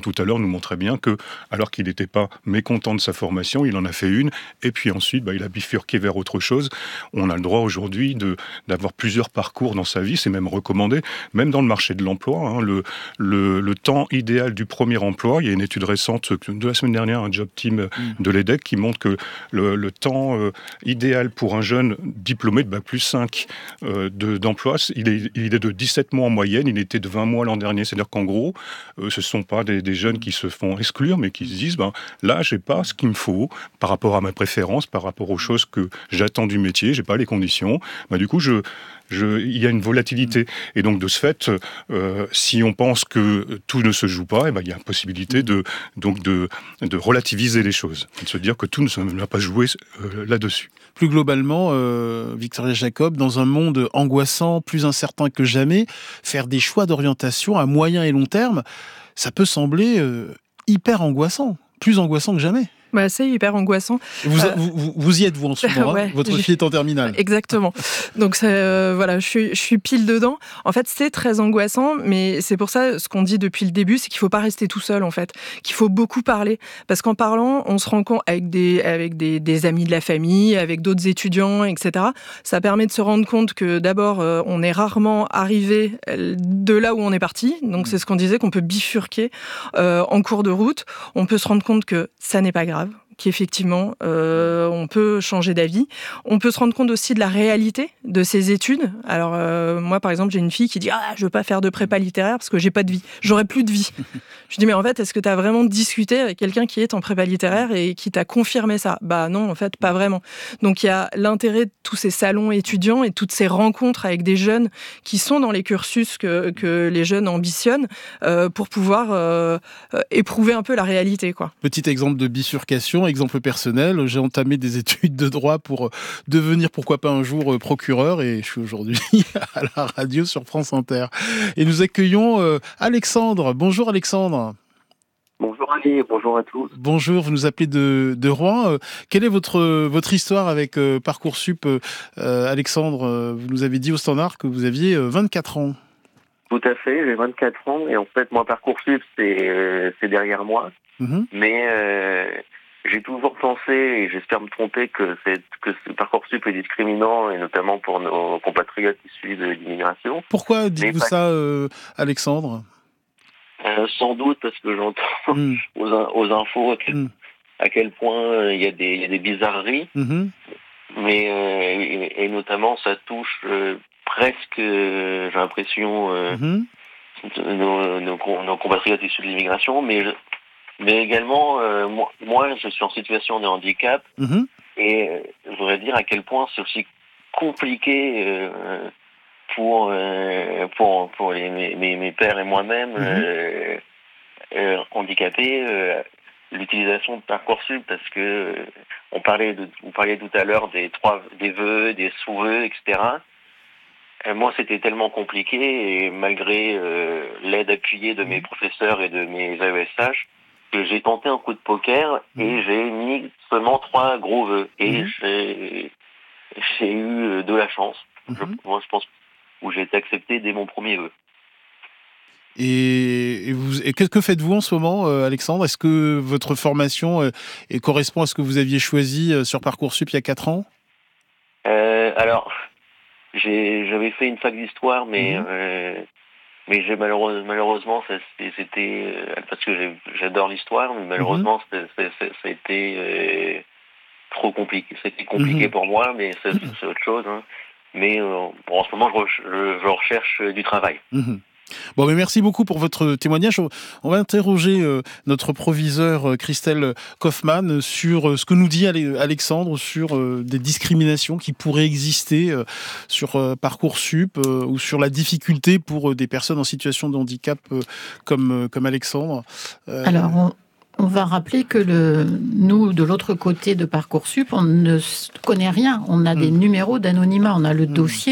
tout à l'heure nous montrait bien que, alors qu'il n'était pas mécontent de sa formation, il en a fait une, et puis ensuite, bah, il a bifurqué vers autre chose. On a le droit aujourd'hui de, d'avoir plusieurs parcours dans sa vie, c'est même recommandé, même dans le marché de l'emploi. Hein, le, le, le temps idéal du premier emploi, il y a une étude récente de la semaine dernière, un job team de l'E D E C, qui montre que le, le temps euh, idéal pour un jeune diplômé de bac plus cinq euh, de, d'emploi, il est, il est de dix-sept mois en moyenne, il était de vingt mois l'an dernier. C'est-à-dire qu'en gros, euh, ce ne sont pas des, des jeunes qui se font exclure, mais qui se disent, ben, là, je n'ai pas ce qu'il me faut par rapport à ma préférence, par rapport aux choses que j'attends du métier, je n'ai pas les conditions. Ben, du coup, je... Je, il y a une volatilité. Et donc, de ce fait, euh, si on pense que tout ne se joue pas, eh ben, il y a une possibilité de, donc de, de relativiser les choses, de se dire que tout ne se va pas jouer euh, là-dessus. Plus globalement, euh, Victoria Jacob, dans un monde angoissant, plus incertain que jamais, faire des choix d'orientation à moyen et long terme, ça peut sembler euh, hyper angoissant, plus angoissant que jamais. Bah, c'est hyper angoissant. Vous, euh... vous, vous y êtes, vous, en ce moment, ouais, hein, votre fille est en terminale. Exactement. Donc, euh, voilà, je suis, je suis pile dedans. En fait, c'est très angoissant, mais c'est pour ça, ce qu'on dit depuis le début, c'est qu'il ne faut pas rester tout seul, en fait. Qu'il faut beaucoup parler. Parce qu'en parlant, on se rend compte, avec des, avec des, des amis de la famille, avec d'autres étudiants, et cetera, ça permet de se rendre compte que, d'abord, euh, on est rarement arrivé de là où on est parti. Donc, c'est ce qu'on disait, qu'on peut bifurquer euh, en cours de route. On peut se rendre compte que ça n'est pas grave, qu'effectivement, euh, on peut changer d'avis. On peut se rendre compte aussi de la réalité de ces études. Alors, euh, moi, par exemple, j'ai une fille qui dit « Ah, je veux pas faire de prépa littéraire parce que j'ai pas de vie. J'aurai plus de vie. » Je dis « Mais en fait, est-ce que tu as vraiment discuté avec quelqu'un qui est en prépa littéraire et qui t'a confirmé ça ?» Bah non, en fait, pas vraiment. Donc, il y a l'intérêt de tous ces salons étudiants et toutes ces rencontres avec des jeunes qui sont dans les cursus que, que les jeunes ambitionnent euh, pour pouvoir euh, éprouver un peu la réalité, quoi. Petit exemple de bifurcation, exemple personnel, j'ai entamé des études de droit pour devenir, pourquoi pas un jour, procureur, et je suis aujourd'hui à la radio sur France Inter. Et nous accueillons euh, Alexandre. Bonjour Alexandre. Bonjour Ali, bonjour à tous. Bonjour, vous nous appelez de, de Rouen. Euh, quelle est votre, votre histoire avec euh, Parcoursup, euh, Alexandre? Vous nous avez dit au standard que vous aviez euh, vingt-quatre ans. Tout à fait, j'ai vingt-quatre ans, et en fait, moi, Parcoursup, c'est, euh, c'est derrière moi. Mmh. Mais... Euh, J'ai toujours pensé, et j'espère me tromper, que, c'est, que ce Parcoursup est discriminant, et notamment pour nos compatriotes issus de l'immigration. Pourquoi dites-vous pas... ça, euh, Alexandre euh, Sans doute parce que j'entends mm. aux, aux infos mm. à quel point il euh, y, y a des bizarreries, mm-hmm. mais euh, et, et notamment ça touche euh, presque, euh, j'ai l'impression, euh, mm-hmm. nos, nos, nos compatriotes issus de l'immigration, mais... Je, Mais également, euh, moi, moi, je suis en situation de handicap mmh. et euh, je voudrais dire à quel point c'est aussi compliqué euh, pour, euh, pour, pour les, mes, mes pères et moi-même mmh. euh, euh, handicapés, euh, l'utilisation de Parcoursup, parce que euh, on parlait de, vous parliez tout à l'heure des trois, des vœux, des sous-vœux, et cetera. Et moi, c'était tellement compliqué, et malgré euh, l'aide appuyée de mes professeurs et de mes A E S H, que j'ai tenté un coup de poker mmh. et j'ai mis seulement trois gros vœux. Et mmh. j'ai, j'ai eu de la chance. Mmh. Je, moi, je pense, où j'ai été accepté dès mon premier vœu. Et, et, vous, et qu'est-ce que faites-vous en ce moment, euh, Alexandre? Est-ce que votre formation euh, et correspond à ce que vous aviez choisi euh, sur Parcoursup il y a quatre ans? euh, Alors, j'ai, j'avais fait une fac d'histoire, mais... Mmh. Euh, Mais j'ai malheureusement, malheureusement ça, c'était parce que j'ai, j'adore l'histoire, mais malheureusement mmh. c'est, c'est, c'est, ça a été euh, trop compliqué. C'était compliqué mmh. pour moi, mais c'est, c'est autre chose. Hein. Mais euh, bon, en ce moment, je, je, je recherche du travail. Mmh. Bon, mais merci beaucoup pour votre témoignage. On va interroger euh, notre proviseur euh, Christelle Kaufmann sur euh, ce que nous dit Alexandre sur euh, des discriminations qui pourraient exister euh, sur euh, Parcoursup euh, ou sur la difficulté pour euh, des personnes en situation de handicap euh, comme, euh, comme Alexandre. Euh... Alors, on... On va rappeler que le, nous, de l'autre côté de Parcoursup, on ne connaît rien. On a mmh. des numéros d'anonymat, on a le mmh. dossier.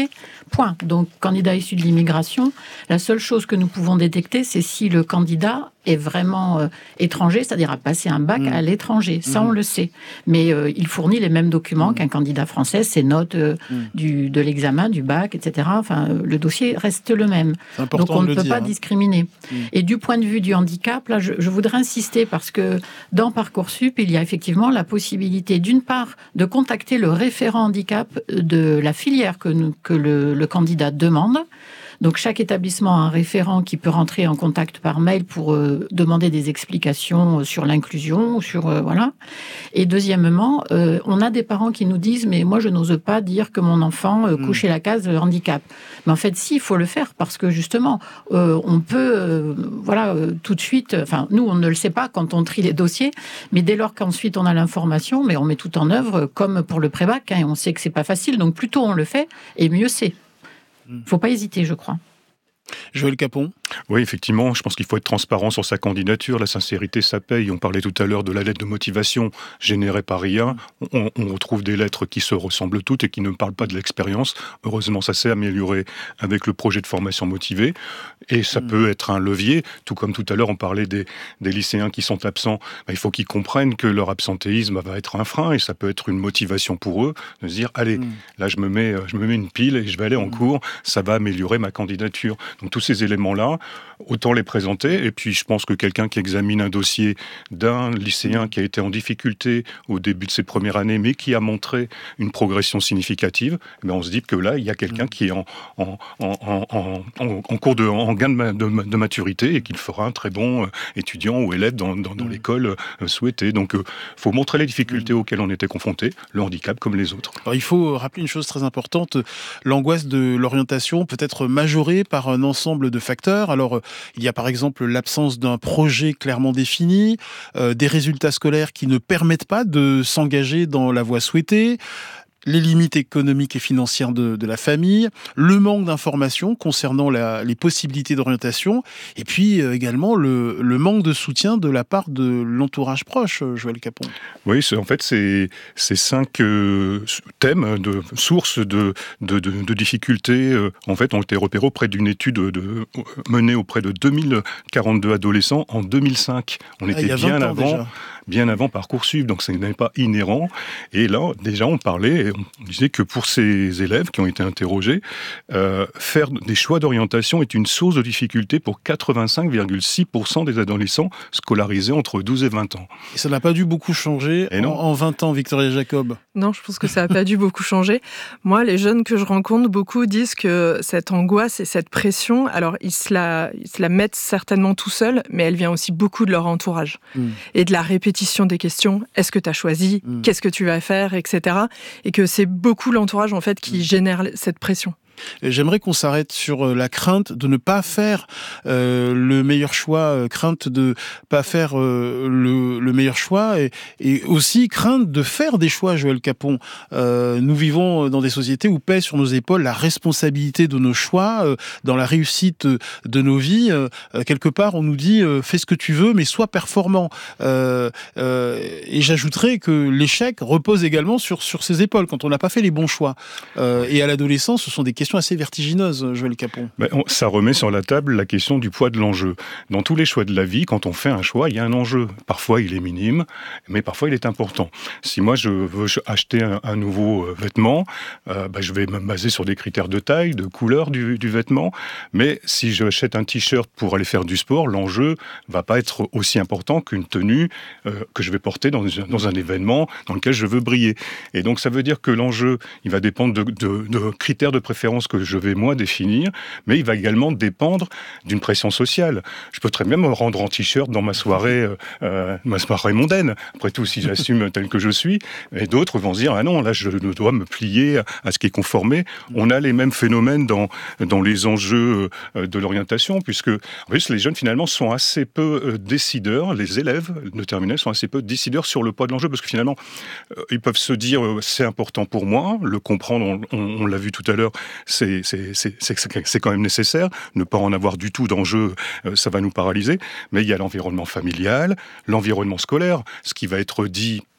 point. Donc, candidat issu de l'immigration, la seule chose que nous pouvons détecter, c'est si le candidat est vraiment euh, étranger, c'est-à-dire a passé un bac mmh. à l'étranger. Ça, mmh. on le sait. Mais euh, il fournit les mêmes documents mmh. qu'un candidat français, ses notes euh, mmh. du, de l'examen, du bac, et cetera. Enfin, euh, le dossier reste le même. Donc, on ne peut dire, pas hein. discriminer. Mmh. Et du point de vue du handicap, là, je, je voudrais insister parce que dans Parcoursup, il y a effectivement la possibilité, d'une part, de contacter le référent handicap de la filière que, nous, que le, le candidat demande. Donc, chaque établissement a un référent qui peut rentrer en contact par mail pour euh, demander des explications sur l'inclusion, sur euh, voilà. Et deuxièmement, euh, on a des parents qui nous disent « mais moi, je n'ose pas dire que mon enfant euh, couche la case handicap ». Mais en fait, si, il faut le faire parce que justement, euh, on peut, euh, voilà, euh, tout de suite. Enfin, nous, on ne le sait pas quand on trie les dossiers, mais dès lors qu'ensuite on a l'information, mais on met tout en œuvre, comme pour le prébac. Hein, on sait que c'est pas facile, donc plus tôt on le fait, et mieux c'est. Il ne faut pas hésiter, je crois. Joël Capon. Oui, effectivement, je pense qu'il faut être transparent sur sa candidature. La sincérité, ça paye. On parlait tout à l'heure de la lettre de motivation générée par I A. On, on retrouve des lettres qui se ressemblent toutes et qui ne parlent pas de l'expérience. Heureusement, ça s'est amélioré avec le projet de formation motivée. Et ça mmh. peut être un levier. Tout comme tout à l'heure, on parlait des, des lycéens qui sont absents. Ben, il faut qu'ils comprennent que leur absentéisme va être un frein et ça peut être une motivation pour eux de se dire, allez, mmh. là, je me mets, je me mets une pile et je vais aller en mmh. cours. Ça va améliorer ma candidature. Donc, tous ces éléments-là, autant les présenter. Et puis, je pense que quelqu'un qui examine un dossier d'un lycéen qui a été en difficulté au début de ses premières années, mais qui a montré une progression significative, ben on se dit que là, il y a quelqu'un qui est en, en, en, en, en, en cours de en gain de, de, de maturité et qu'il fera un très bon étudiant ou élève dans, dans, dans mmh. l'école souhaitée. Donc, il euh, faut montrer les difficultés mmh. auxquelles on était confronté, le handicap comme les autres. Alors, il faut rappeler une chose très importante, l'angoisse de l'orientation peut être majorée par un ensemble de facteurs. Alors, il y a par exemple l'absence d'un projet clairement défini, euh, des résultats scolaires qui ne permettent pas de s'engager dans la voie souhaitée, les limites économiques et financières de, de la famille, le manque d'informations concernant la, les possibilités d'orientation, et puis euh, également le, le manque de soutien de la part de l'entourage proche, Joël Capon. Oui, c'est, en fait, c'est, c'est cinq euh, thèmes, de sources de, de, de, de difficultés, euh, en fait, ont été repérés auprès d'une étude de, menée auprès de deux mille quarante-deux adolescents en deux mille cinq. On ah, était il y a bien vingt ans avant. Déjà. bien avant Parcoursup, donc ce n'est pas inhérent. Et là, déjà, on parlait, on disait que pour ces élèves qui ont été interrogés, euh, faire des choix d'orientation est une source de difficulté pour quatre-vingt-cinq virgule six pour cent des adolescents scolarisés entre douze et vingt ans. Et ça n'a pas dû beaucoup changer en, en vingt ans, Victoria Jacob? Non, je pense que ça n'a pas dû beaucoup changer. Moi, les jeunes que je rencontre, beaucoup disent que cette angoisse et cette pression, alors ils se la, ils se la mettent certainement tout seuls, mais elle vient aussi beaucoup de leur entourage. Mmh. Et de la répétition des questions, est-ce que tu as choisi, mmh. qu'est-ce que tu vas faire, et cetera. Et que c'est beaucoup l'entourage en fait qui mmh. génère cette pression. J'aimerais qu'on s'arrête sur la crainte de ne pas faire euh, le meilleur choix, euh, crainte de pas faire euh, le, le meilleur choix et, et aussi crainte de faire des choix, Joël Capon. Euh, nous vivons dans des sociétés où pèse sur nos épaules la responsabilité de nos choix, euh, dans la réussite de nos vies. Euh, quelque part, on nous dit euh, fais ce que tu veux, mais sois performant. Euh, euh, et j'ajouterais que l'échec repose également sur, sur ses épaules quand on n'a pas fait les bons choix. Euh, et à l'adolescence, ce sont des questions assez vertigineuse, Joël Capon. Ben, on, ça remet sur la table la question du poids de l'enjeu. Dans tous les choix de la vie, quand on fait un choix, il y a un enjeu. Parfois, il est minime, mais parfois, il est important. Si moi, je veux acheter un, un nouveau euh, vêtement, euh, ben, je vais me baser sur des critères de taille, de couleur du, du vêtement. Mais si j'achète un t-shirt pour aller faire du sport, l'enjeu va pas être aussi important qu'une tenue euh, que je vais porter dans, dans un événement dans lequel je veux briller. Et donc, ça veut dire que l'enjeu, il va dépendre de, de, de critères de préférence que je vais moi définir, mais il va également dépendre d'une pression sociale. Je peux très bien me rendre en t-shirt dans ma soirée, euh, ma soirée mondaine. Après tout, si j'assume tel que je suis, et d'autres vont se dire ah non, là je dois me plier à ce qui est conformé. On a les mêmes phénomènes dans dans les enjeux de l'orientation, puisque en plus les jeunes finalement sont assez peu décideurs, les élèves de terminale sont assez peu décideurs sur le poids de l'enjeu, parce que finalement ils peuvent se dire c'est important pour moi, le comprendre, on, on, on l'a vu tout à l'heure. C'est, c'est, c'est, c'est, c'est quand même nécessaire. Ne pas en avoir du tout d'enjeu, euh, ça va nous paralyser. Mais il y a l'environnement familial, l'environnement scolaire. Ce qui va être dit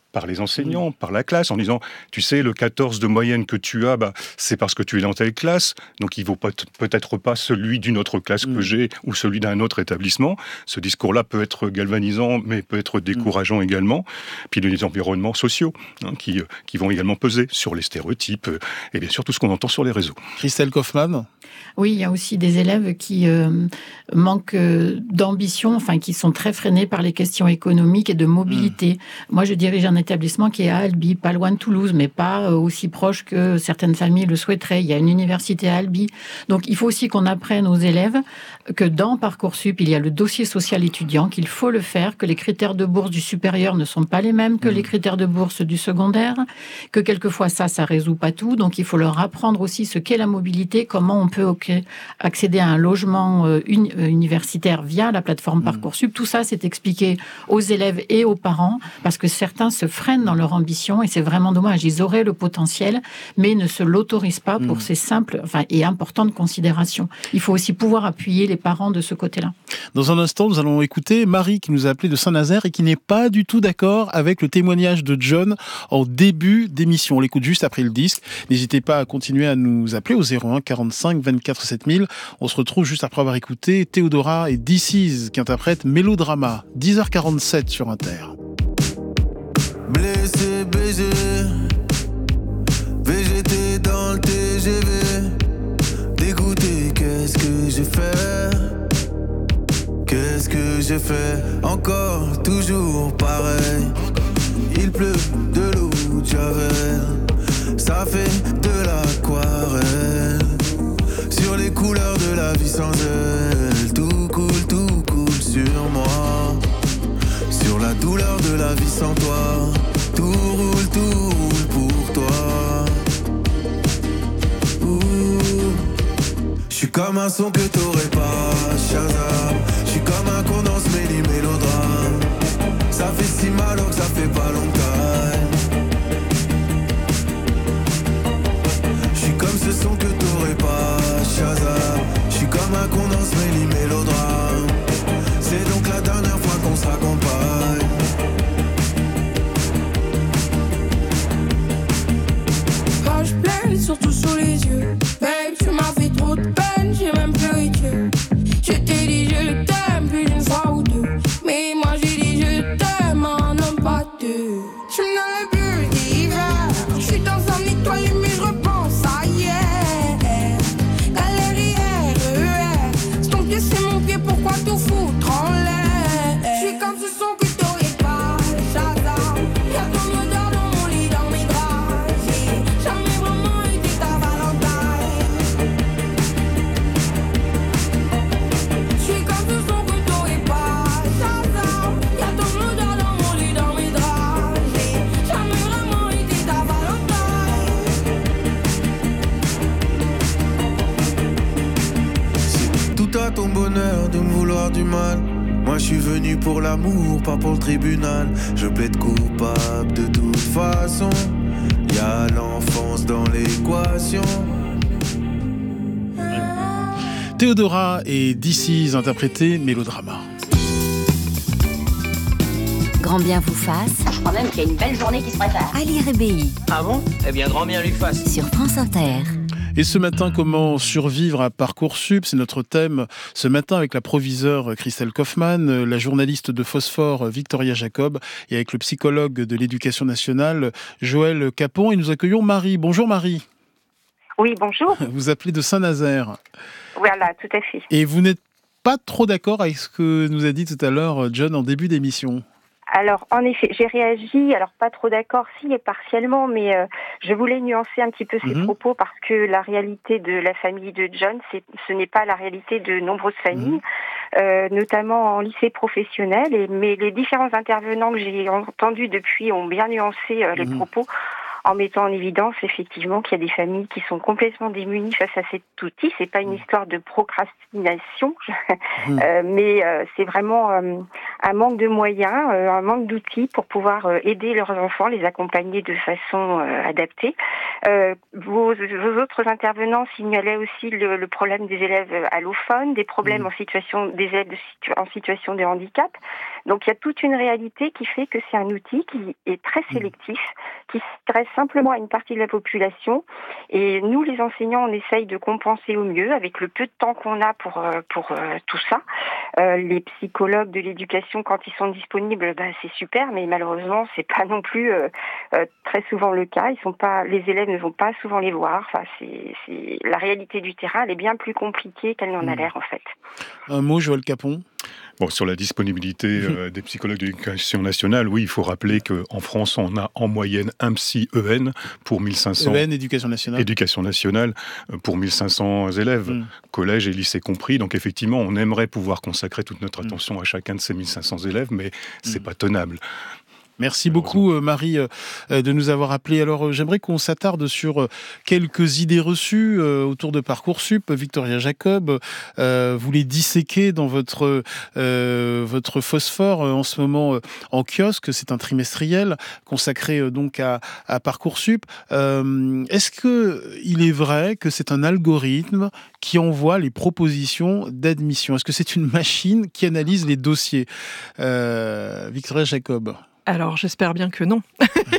par les enseignants, par la classe, en disant, tu sais, le quatorze de moyenne que tu as, bah, c'est parce que tu es dans telle classe, donc il ne vaut peut-être pas celui d'une autre classe mmh. que j'ai ou celui d'un autre établissement. Ce discours-là peut être galvanisant, mais peut être décourageant mmh. également. Puis les environnements sociaux hein, qui, qui vont également peser sur les stéréotypes euh, et bien sûr tout ce qu'on entend sur les réseaux. Christelle Kaufmann. Oui, il y a aussi des élèves qui euh, manquent d'ambition, enfin qui sont très freinés par les questions économiques et de mobilité. Mmh. Moi, je dirige un établissement qui est à Albi, pas loin de Toulouse, mais pas aussi proche que certaines familles le souhaiteraient. Il y a une université à Albi. Donc, il faut aussi qu'on apprenne aux élèves que dans Parcoursup, il y a le dossier social étudiant, qu'il faut le faire, que les critères de bourse du supérieur ne sont pas les mêmes que mmh. les critères de bourse du secondaire, que quelquefois ça, ça résout pas tout. Donc, il faut leur apprendre aussi ce qu'est la mobilité, comment on peut accéder à un logement uni- universitaire via la plateforme mmh. Parcoursup. Tout ça, c'est expliqué aux élèves et aux parents, parce que certains se freinent dans leur ambition et c'est vraiment dommage. Ils auraient le potentiel, mais ne se l'autorisent pas pour mmh. ces simples enfin, et importantes considérations. Il faut aussi pouvoir appuyer les parents de ce côté-là. Dans un instant, nous allons écouter Marie qui nous a appelé de Saint-Nazaire et qui n'est pas du tout d'accord avec le témoignage de John en début d'émission. On l'écoute juste après le disque. N'hésitez pas à continuer à nous appeler au zéro un quarante-cinq vingt-quatre sept mille. On se retrouve juste après avoir écouté Théodora et D C S qui interprètent Mélodrama. dix heures quarante-sept sur Inter. Blessé, B G, V G T dans le T G V. Dégoûté, qu'est-ce que j'ai fait? Qu'est-ce que j'ai fait? Encore, toujours pareil. Il pleut de l'eau de Javel. Ça fait de l'aquarelle. Sur les couleurs de la vie sans elle. Tout coule, tout coule sur moi. Sur la douleur de la vie sans toi. Tout roule, tout roule pour toi. J'suis comme un son que t'aurais pas, Shazam. J'suis comme un condensé mélodrame. Ça fait si mal que ça fait pas longtemps. J'suis comme ce son que t'aurais pas, Shazam. J'suis comme un condensé mélodrame. C'est donc la dernière fois qu'on se raccompagne. Quand je pleine, surtout sous les yeux. Babe, tu m'as fait trop de peine, j'ai même pleuré Dieu. Je t'ai dit je t'aime plus d'une fois ou deux. Mais moi j'ai dit je t'aime en homme pas deux. Je suis dans le bulle d'hiver. Je suis dans un étoilé mais je repense à hier. Galère R E R. C'est ton pied, c'est mon pied, pourquoi tout foutre en l'air? Je suis comme ce son que t'aurais pas, Shazam. Y'a ton odeur dans mon lit, dans mes draps. J'ai jamais vraiment été ta Valentine. Je suis comme ce son que t'aurais pas, Shazam. Y'a ton odeur dans mon lit, dans mes draps. J'ai jamais vraiment été ta Valentine. C'est tout à ton bonheur de me vouloir du mal. Moi je suis venu pour l'amour, pas pour le tribunal. Je plaide coupable de toute façon. Y'a l'enfance dans l'équation. Théodora et D C S interprétaient Mélodrama. Grand bien vous fasse. Je crois même qu'il y a une belle journée qui se prépare. Ali Rebéi. Ah bon? Eh bien, grand bien lui fasse. Sur France Inter. Et ce matin, comment survivre à Parcoursup? C'est notre thème ce matin avec la proviseure Christelle Kaufmann, la journaliste de Phosphore Victoria Jacob et avec le psychologue de l'éducation nationale Joël Capon. Et nous accueillons Marie. Bonjour Marie. Oui, bonjour. Vous appelez de Saint-Nazaire. Voilà, tout à fait. Et vous n'êtes pas trop d'accord avec ce que nous a dit tout à l'heure John en début d'émission? Alors, en effet, j'ai réagi, alors pas trop d'accord, si, et partiellement, mais euh, je voulais nuancer un petit peu ces mmh. propos parce que la réalité de la famille de John, c'est, ce n'est pas la réalité de nombreuses familles, mmh. euh, notamment en lycée professionnel, et, mais les différents intervenants que j'ai entendus depuis ont bien nuancé euh, les mmh. propos en mettant en évidence effectivement qu'il y a des familles qui sont complètement démunies face à cet outil. C'est pas une histoire de procrastination, mmh. euh, mais euh, c'est vraiment euh, un manque de moyens, euh, un manque d'outils pour pouvoir euh, aider leurs enfants, les accompagner de façon euh, adaptée. Euh, vos, vos autres intervenants signalaient aussi le, le problème des élèves allophones, des problèmes mmh. en situation des élèves de situ- en situation de handicap. Donc il y a toute une réalité qui fait que c'est un outil qui est très sélectif, qui s'adresse simplement à une partie de la population. Et nous, les enseignants, on essaye de compenser au mieux avec le peu de temps qu'on a pour pour euh, tout ça. Euh, les psychologues de l'éducation, quand ils sont disponibles, ben, c'est super, mais malheureusement, c'est pas non plus euh, euh, très souvent le cas. Ils sont pas, les élèves ne vont pas souvent les voir. Enfin, c'est, c'est la réalité du terrain, elle est bien plus compliquée qu'elle n'en a l'air en fait. Un mot, Joël Capon. Bon, sur la disponibilité euh, des psychologues de l'éducation nationale, oui, il faut rappeler qu'en France, on a en moyenne un psy E N pour mille cinq cents... E N, éducation nationale. Éducation nationale pour mille cinq cents élèves, mm. collège et lycée compris. Donc effectivement, on aimerait pouvoir consacrer toute notre attention mm. à chacun de ces mille cinq cents élèves, mais c'est mm. pas tenable. Merci beaucoup Marie de nous avoir appelés. Alors j'aimerais qu'on s'attarde sur quelques idées reçues autour de Parcoursup. Victoria Jacob, euh, vous les disséquez dans votre, euh, votre phosphore en ce moment en kiosque. C'est un trimestriel consacré donc à, à Parcoursup. Euh, est-ce qu'il est vrai que c'est un algorithme qui envoie les propositions d'admission ? Est-ce que c'est une machine qui analyse les dossiers ? euh, Victoria Jacob. Alors, j'espère bien que non.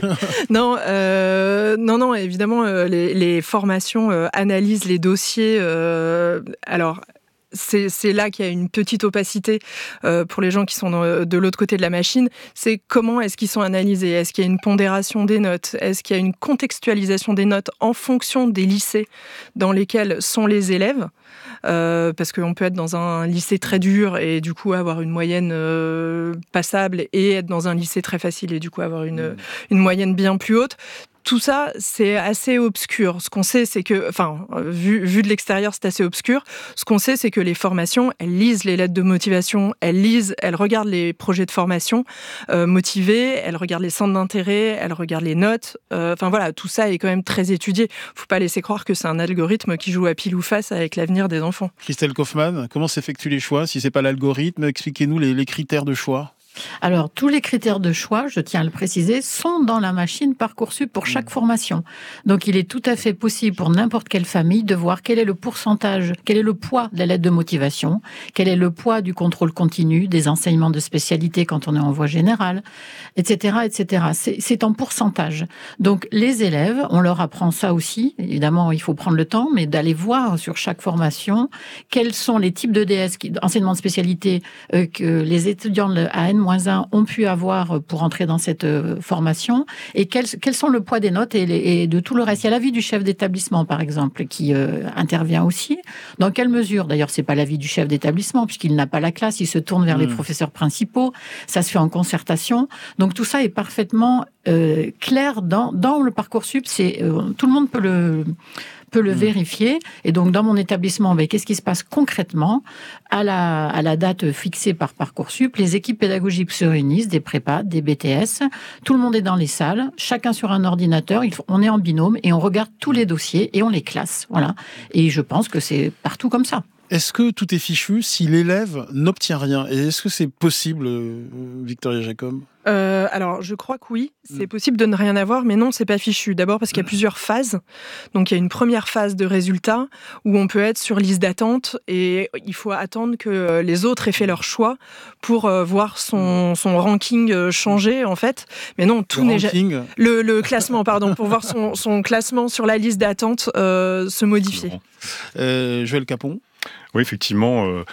non, euh, non, non, évidemment, euh, les, les formations euh, analysent les dossiers. Euh, alors, c'est, c'est là qu'il y a une petite opacité euh, pour les gens qui sont dans, de l'autre côté de la machine. C'est comment est-ce qu'ils sont analysés ? Est-ce qu'il y a une pondération des notes ? Est-ce qu'il y a une contextualisation des notes en fonction des lycées dans lesquels sont les élèves ? Euh, parce qu'on peut être dans un lycée très dur et du coup avoir une moyenne euh, passable et être dans un lycée très facile et du coup avoir une, une moyenne bien plus haute. Tout ça, c'est assez obscur. Ce qu'on sait, c'est que, enfin, vu, vu de l'extérieur, c'est assez obscur. Ce qu'on sait, c'est que les formations, elles lisent les lettres de motivation, elles lisent, elles regardent les projets de formation euh, motivés, elles regardent les centres d'intérêt, elles regardent les notes. Euh, enfin voilà, tout ça est quand même très étudié. Faut pas laisser croire que c'est un algorithme qui joue à pile ou face avec l'avenir des enfants. Christelle Kaufmann, comment s'effectuent les choix ? Si c'est pas l'algorithme, expliquez-nous les, les critères de choix. Alors, tous les critères de choix, je tiens à le préciser, sont dans la machine Parcoursup pour chaque mmh. formation. Donc, il est tout à fait possible pour n'importe quelle famille de voir quel est le pourcentage, quel est le poids de la lettre de motivation, quel est le poids du contrôle continu, des enseignements de spécialité quand on est en voie générale, et cetera, et cetera. C'est, c'est en pourcentage. Donc, les élèves, on leur apprend ça aussi. Évidemment, il faut prendre le temps, mais d'aller voir sur chaque formation quels sont les types de D S, enseignements de spécialité, euh, que les étudiants de A N moins un ont pu avoir pour entrer dans cette formation et quels, quels sont le poids des notes et, les, et de tout le reste. Il y a l'avis du chef d'établissement, par exemple, qui euh, intervient aussi. Dans quelle mesure ? D'ailleurs, c'est pas l'avis du chef d'établissement puisqu'il n'a pas la classe, il se tourne vers mmh. les professeurs principaux. Ça se fait en concertation. Donc tout ça est parfaitement euh, clair dans, dans le Parcoursup. C'est, euh, tout le monde peut le... peut le vérifier. Et donc, dans mon établissement, ben, qu'est-ce qui se passe concrètement à la, à la date fixée par Parcoursup ? Les équipes pédagogiques se réunissent, des prépas, des B T S. Tout le monde est dans les salles, chacun sur un ordinateur. Il faut, on est en binôme et on regarde tous les dossiers et on les classe. Voilà. Et je pense que c'est partout comme ça. Est-ce que tout est fichu si l'élève n'obtient rien ? Et est-ce que c'est possible, Victoria Jacob ? Euh, alors, je crois que oui, c'est possible de ne rien avoir, mais non, c'est pas fichu. D'abord parce qu'il y a plusieurs phases. Donc, il y a une première phase de résultats où on peut être sur liste d'attente et il faut attendre que les autres aient fait leur choix pour voir son, son ranking changer, en fait. Mais non, tout le n'est ranking. Ja... le, le classement, pardon, pour voir son, son classement sur la liste d'attente euh, se modifier. Euh, Joël Capon. Oui, effectivement. Euh...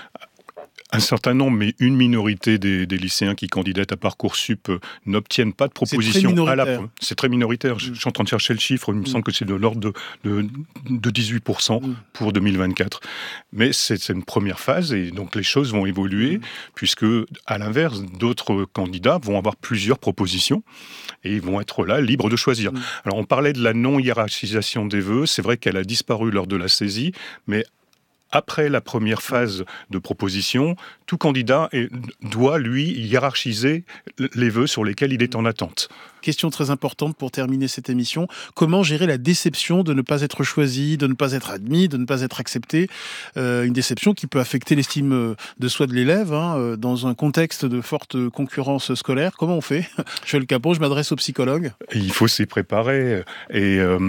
Un certain nombre, mais une minorité des, des lycéens qui candidatent à Parcoursup euh, n'obtiennent pas de proposition à la. C'est très minoritaire. Mmh. Je, je suis en train de chercher le chiffre. Il me mmh. semble que c'est de l'ordre de, de, de dix-huit pour cent mmh. pour deux mille vingt-quatre. Mais c'est, c'est une première phase et donc les choses vont évoluer mmh. puisque, à l'inverse, d'autres candidats vont avoir plusieurs propositions et ils vont être là libres de choisir. Mmh. Alors, on parlait de la non-hiérarchisation des vœux. C'est vrai qu'elle a disparu lors de la saisie, mais après la première phase de proposition, tout candidat est, doit, lui, hiérarchiser les vœux sur lesquels il est en attente. Question très importante pour terminer cette émission. Comment gérer la déception de ne pas être choisi, de ne pas être admis, de ne pas être accepté, euh, une déception qui peut affecter l'estime de soi de l'élève, hein, dans un contexte de forte concurrence scolaire. Comment on fait ? Joël Capon, je m'adresse au psychologue. Il faut s'y préparer et euh,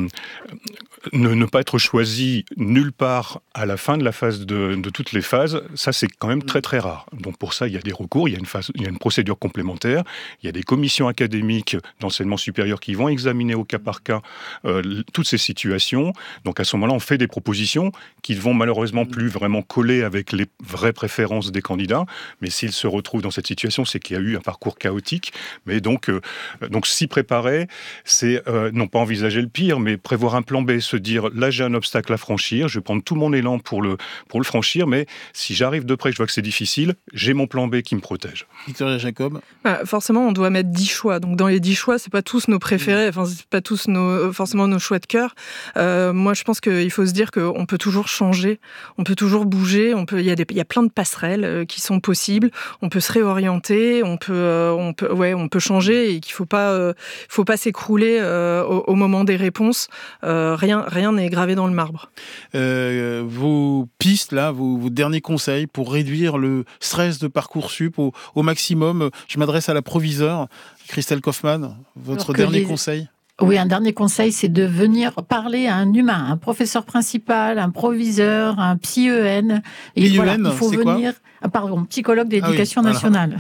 ne, ne pas être choisi nulle part à la fin de la phase de, de toutes les phases, ça c'est quand même très très rare. Donc pour ça, il y a des recours, il y a une, phase, il y a une procédure complémentaire, il y a des commissions académiques d'enseignement supérieur qui vont examiner au cas par cas euh, toutes ces situations. Donc à ce moment-là, on fait des propositions qui ne vont malheureusement plus vraiment coller avec les vraies préférences des candidats. Mais s'ils se retrouvent dans cette situation, c'est qu'il y a eu un parcours chaotique. Mais donc, euh, donc s'y préparer, c'est euh, non pas envisager le pire, mais prévoir un plan B, se dire là j'ai un obstacle à franchir, je vais prendre tout mon élan pour le, pour le franchir, mais si j'arrive de près, que je vois que c'est difficile, j'ai mon plan B qui me protège. Victoria Jacob. Bah, forcément, on doit mettre dix choix. Donc dans les dix choix, c'est pas tous nos préférés, enfin c'est pas tous nos, forcément nos choix de cœur. Euh, moi, je pense qu'il faut se dire qu'on peut toujours changer, on peut toujours bouger, on peut, il y a des, il y a plein de passerelles euh, qui sont possibles. On peut se réorienter, on peut, euh, on peut, ouais, on peut changer et qu'il faut pas, euh, faut pas s'écrouler euh, au, au moment des réponses. Euh, rien, rien n'est gravé dans le marbre. Euh, vos pistes là, vos, vos derniers conseils pour réduire le stress de Parcoursup au, au maximum. Je m'adresse à la proviseure. Christelle Kaufmann, votre dernier les... conseil ? Oui, un dernier conseil, c'est de venir parler à un humain, un professeur principal, un proviseur, un psy E N. Et P I E N, voilà, il faut c'est venir, quoi ? ah, pardon, psychologue d'éducation ah oui, nationale.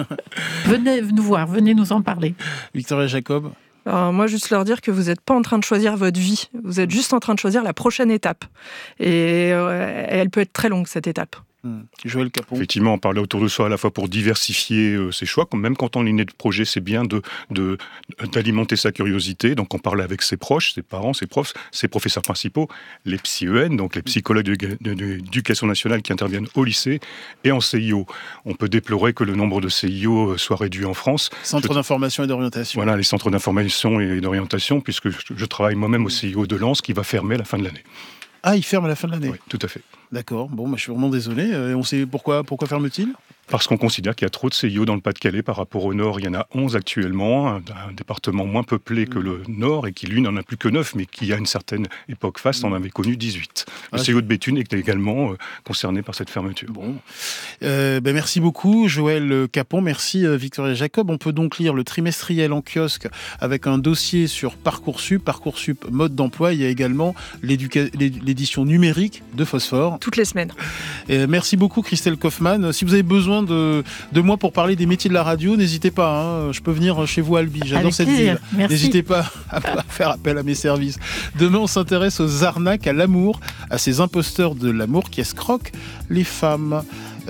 Venez nous voir, venez nous en parler. Victoria Jacob. Alors moi, juste leur dire que vous n'êtes pas en train de choisir votre vie. Vous êtes juste en train de choisir la prochaine étape. Et euh, elle peut être très longue, cette étape. Mmh. Joël Capon. Effectivement, on parlait autour de soi à la fois pour diversifier euh, ses choix, même quand on est né de projet, c'est bien de, de, d'alimenter sa curiosité. Donc on parlait avec ses proches, ses parents, ses profs, ses professeurs principaux, les psy E N, donc les psychologues de, de, de l'éducation nationale qui interviennent au lycée et en C I O. On peut déplorer que le nombre de C I O soit réduit en France. Centre je, d'information et d'orientation. Voilà, les centres d'information et d'orientation, puisque je, je travaille moi-même au C I O de Lens qui va fermer à la fin de l'année. Ah, il ferme à la fin de l'année ? Oui, tout à fait. D'accord, bon, bah, je suis vraiment désolé. Et on sait pourquoi, pourquoi ferme-t-il ? Parce qu'on considère qu'il y a trop de C I O dans le Pas-de-Calais par rapport au Nord. Il y en a onze actuellement, un, un département moins peuplé que le Nord et qui, lui, n'en a plus que neuf, mais qui, à une certaine époque faste, en avait connu dix-huit. Le ah, C I O de Béthune est également euh, concerné par cette fermeture. Bon. Euh, ben merci beaucoup, Joël Capon. Merci, euh, Victoria Jacob. On peut donc lire le trimestriel en kiosque avec un dossier sur Parcoursup, Parcoursup mode d'emploi. Il y a également l'édition numérique de Phosphore. Toutes les semaines. Et merci beaucoup, Christelle Kaufmann. Si vous avez besoin De, de moi pour parler des métiers de la radio, n'hésitez pas, hein, je peux venir chez vous à Albi, j'adore Avec cette plaisir. ville. Merci. N'hésitez pas à, à faire appel à mes services. Demain, on s'intéresse aux arnaques à l'amour, à ces imposteurs de l'amour qui escroquent les femmes.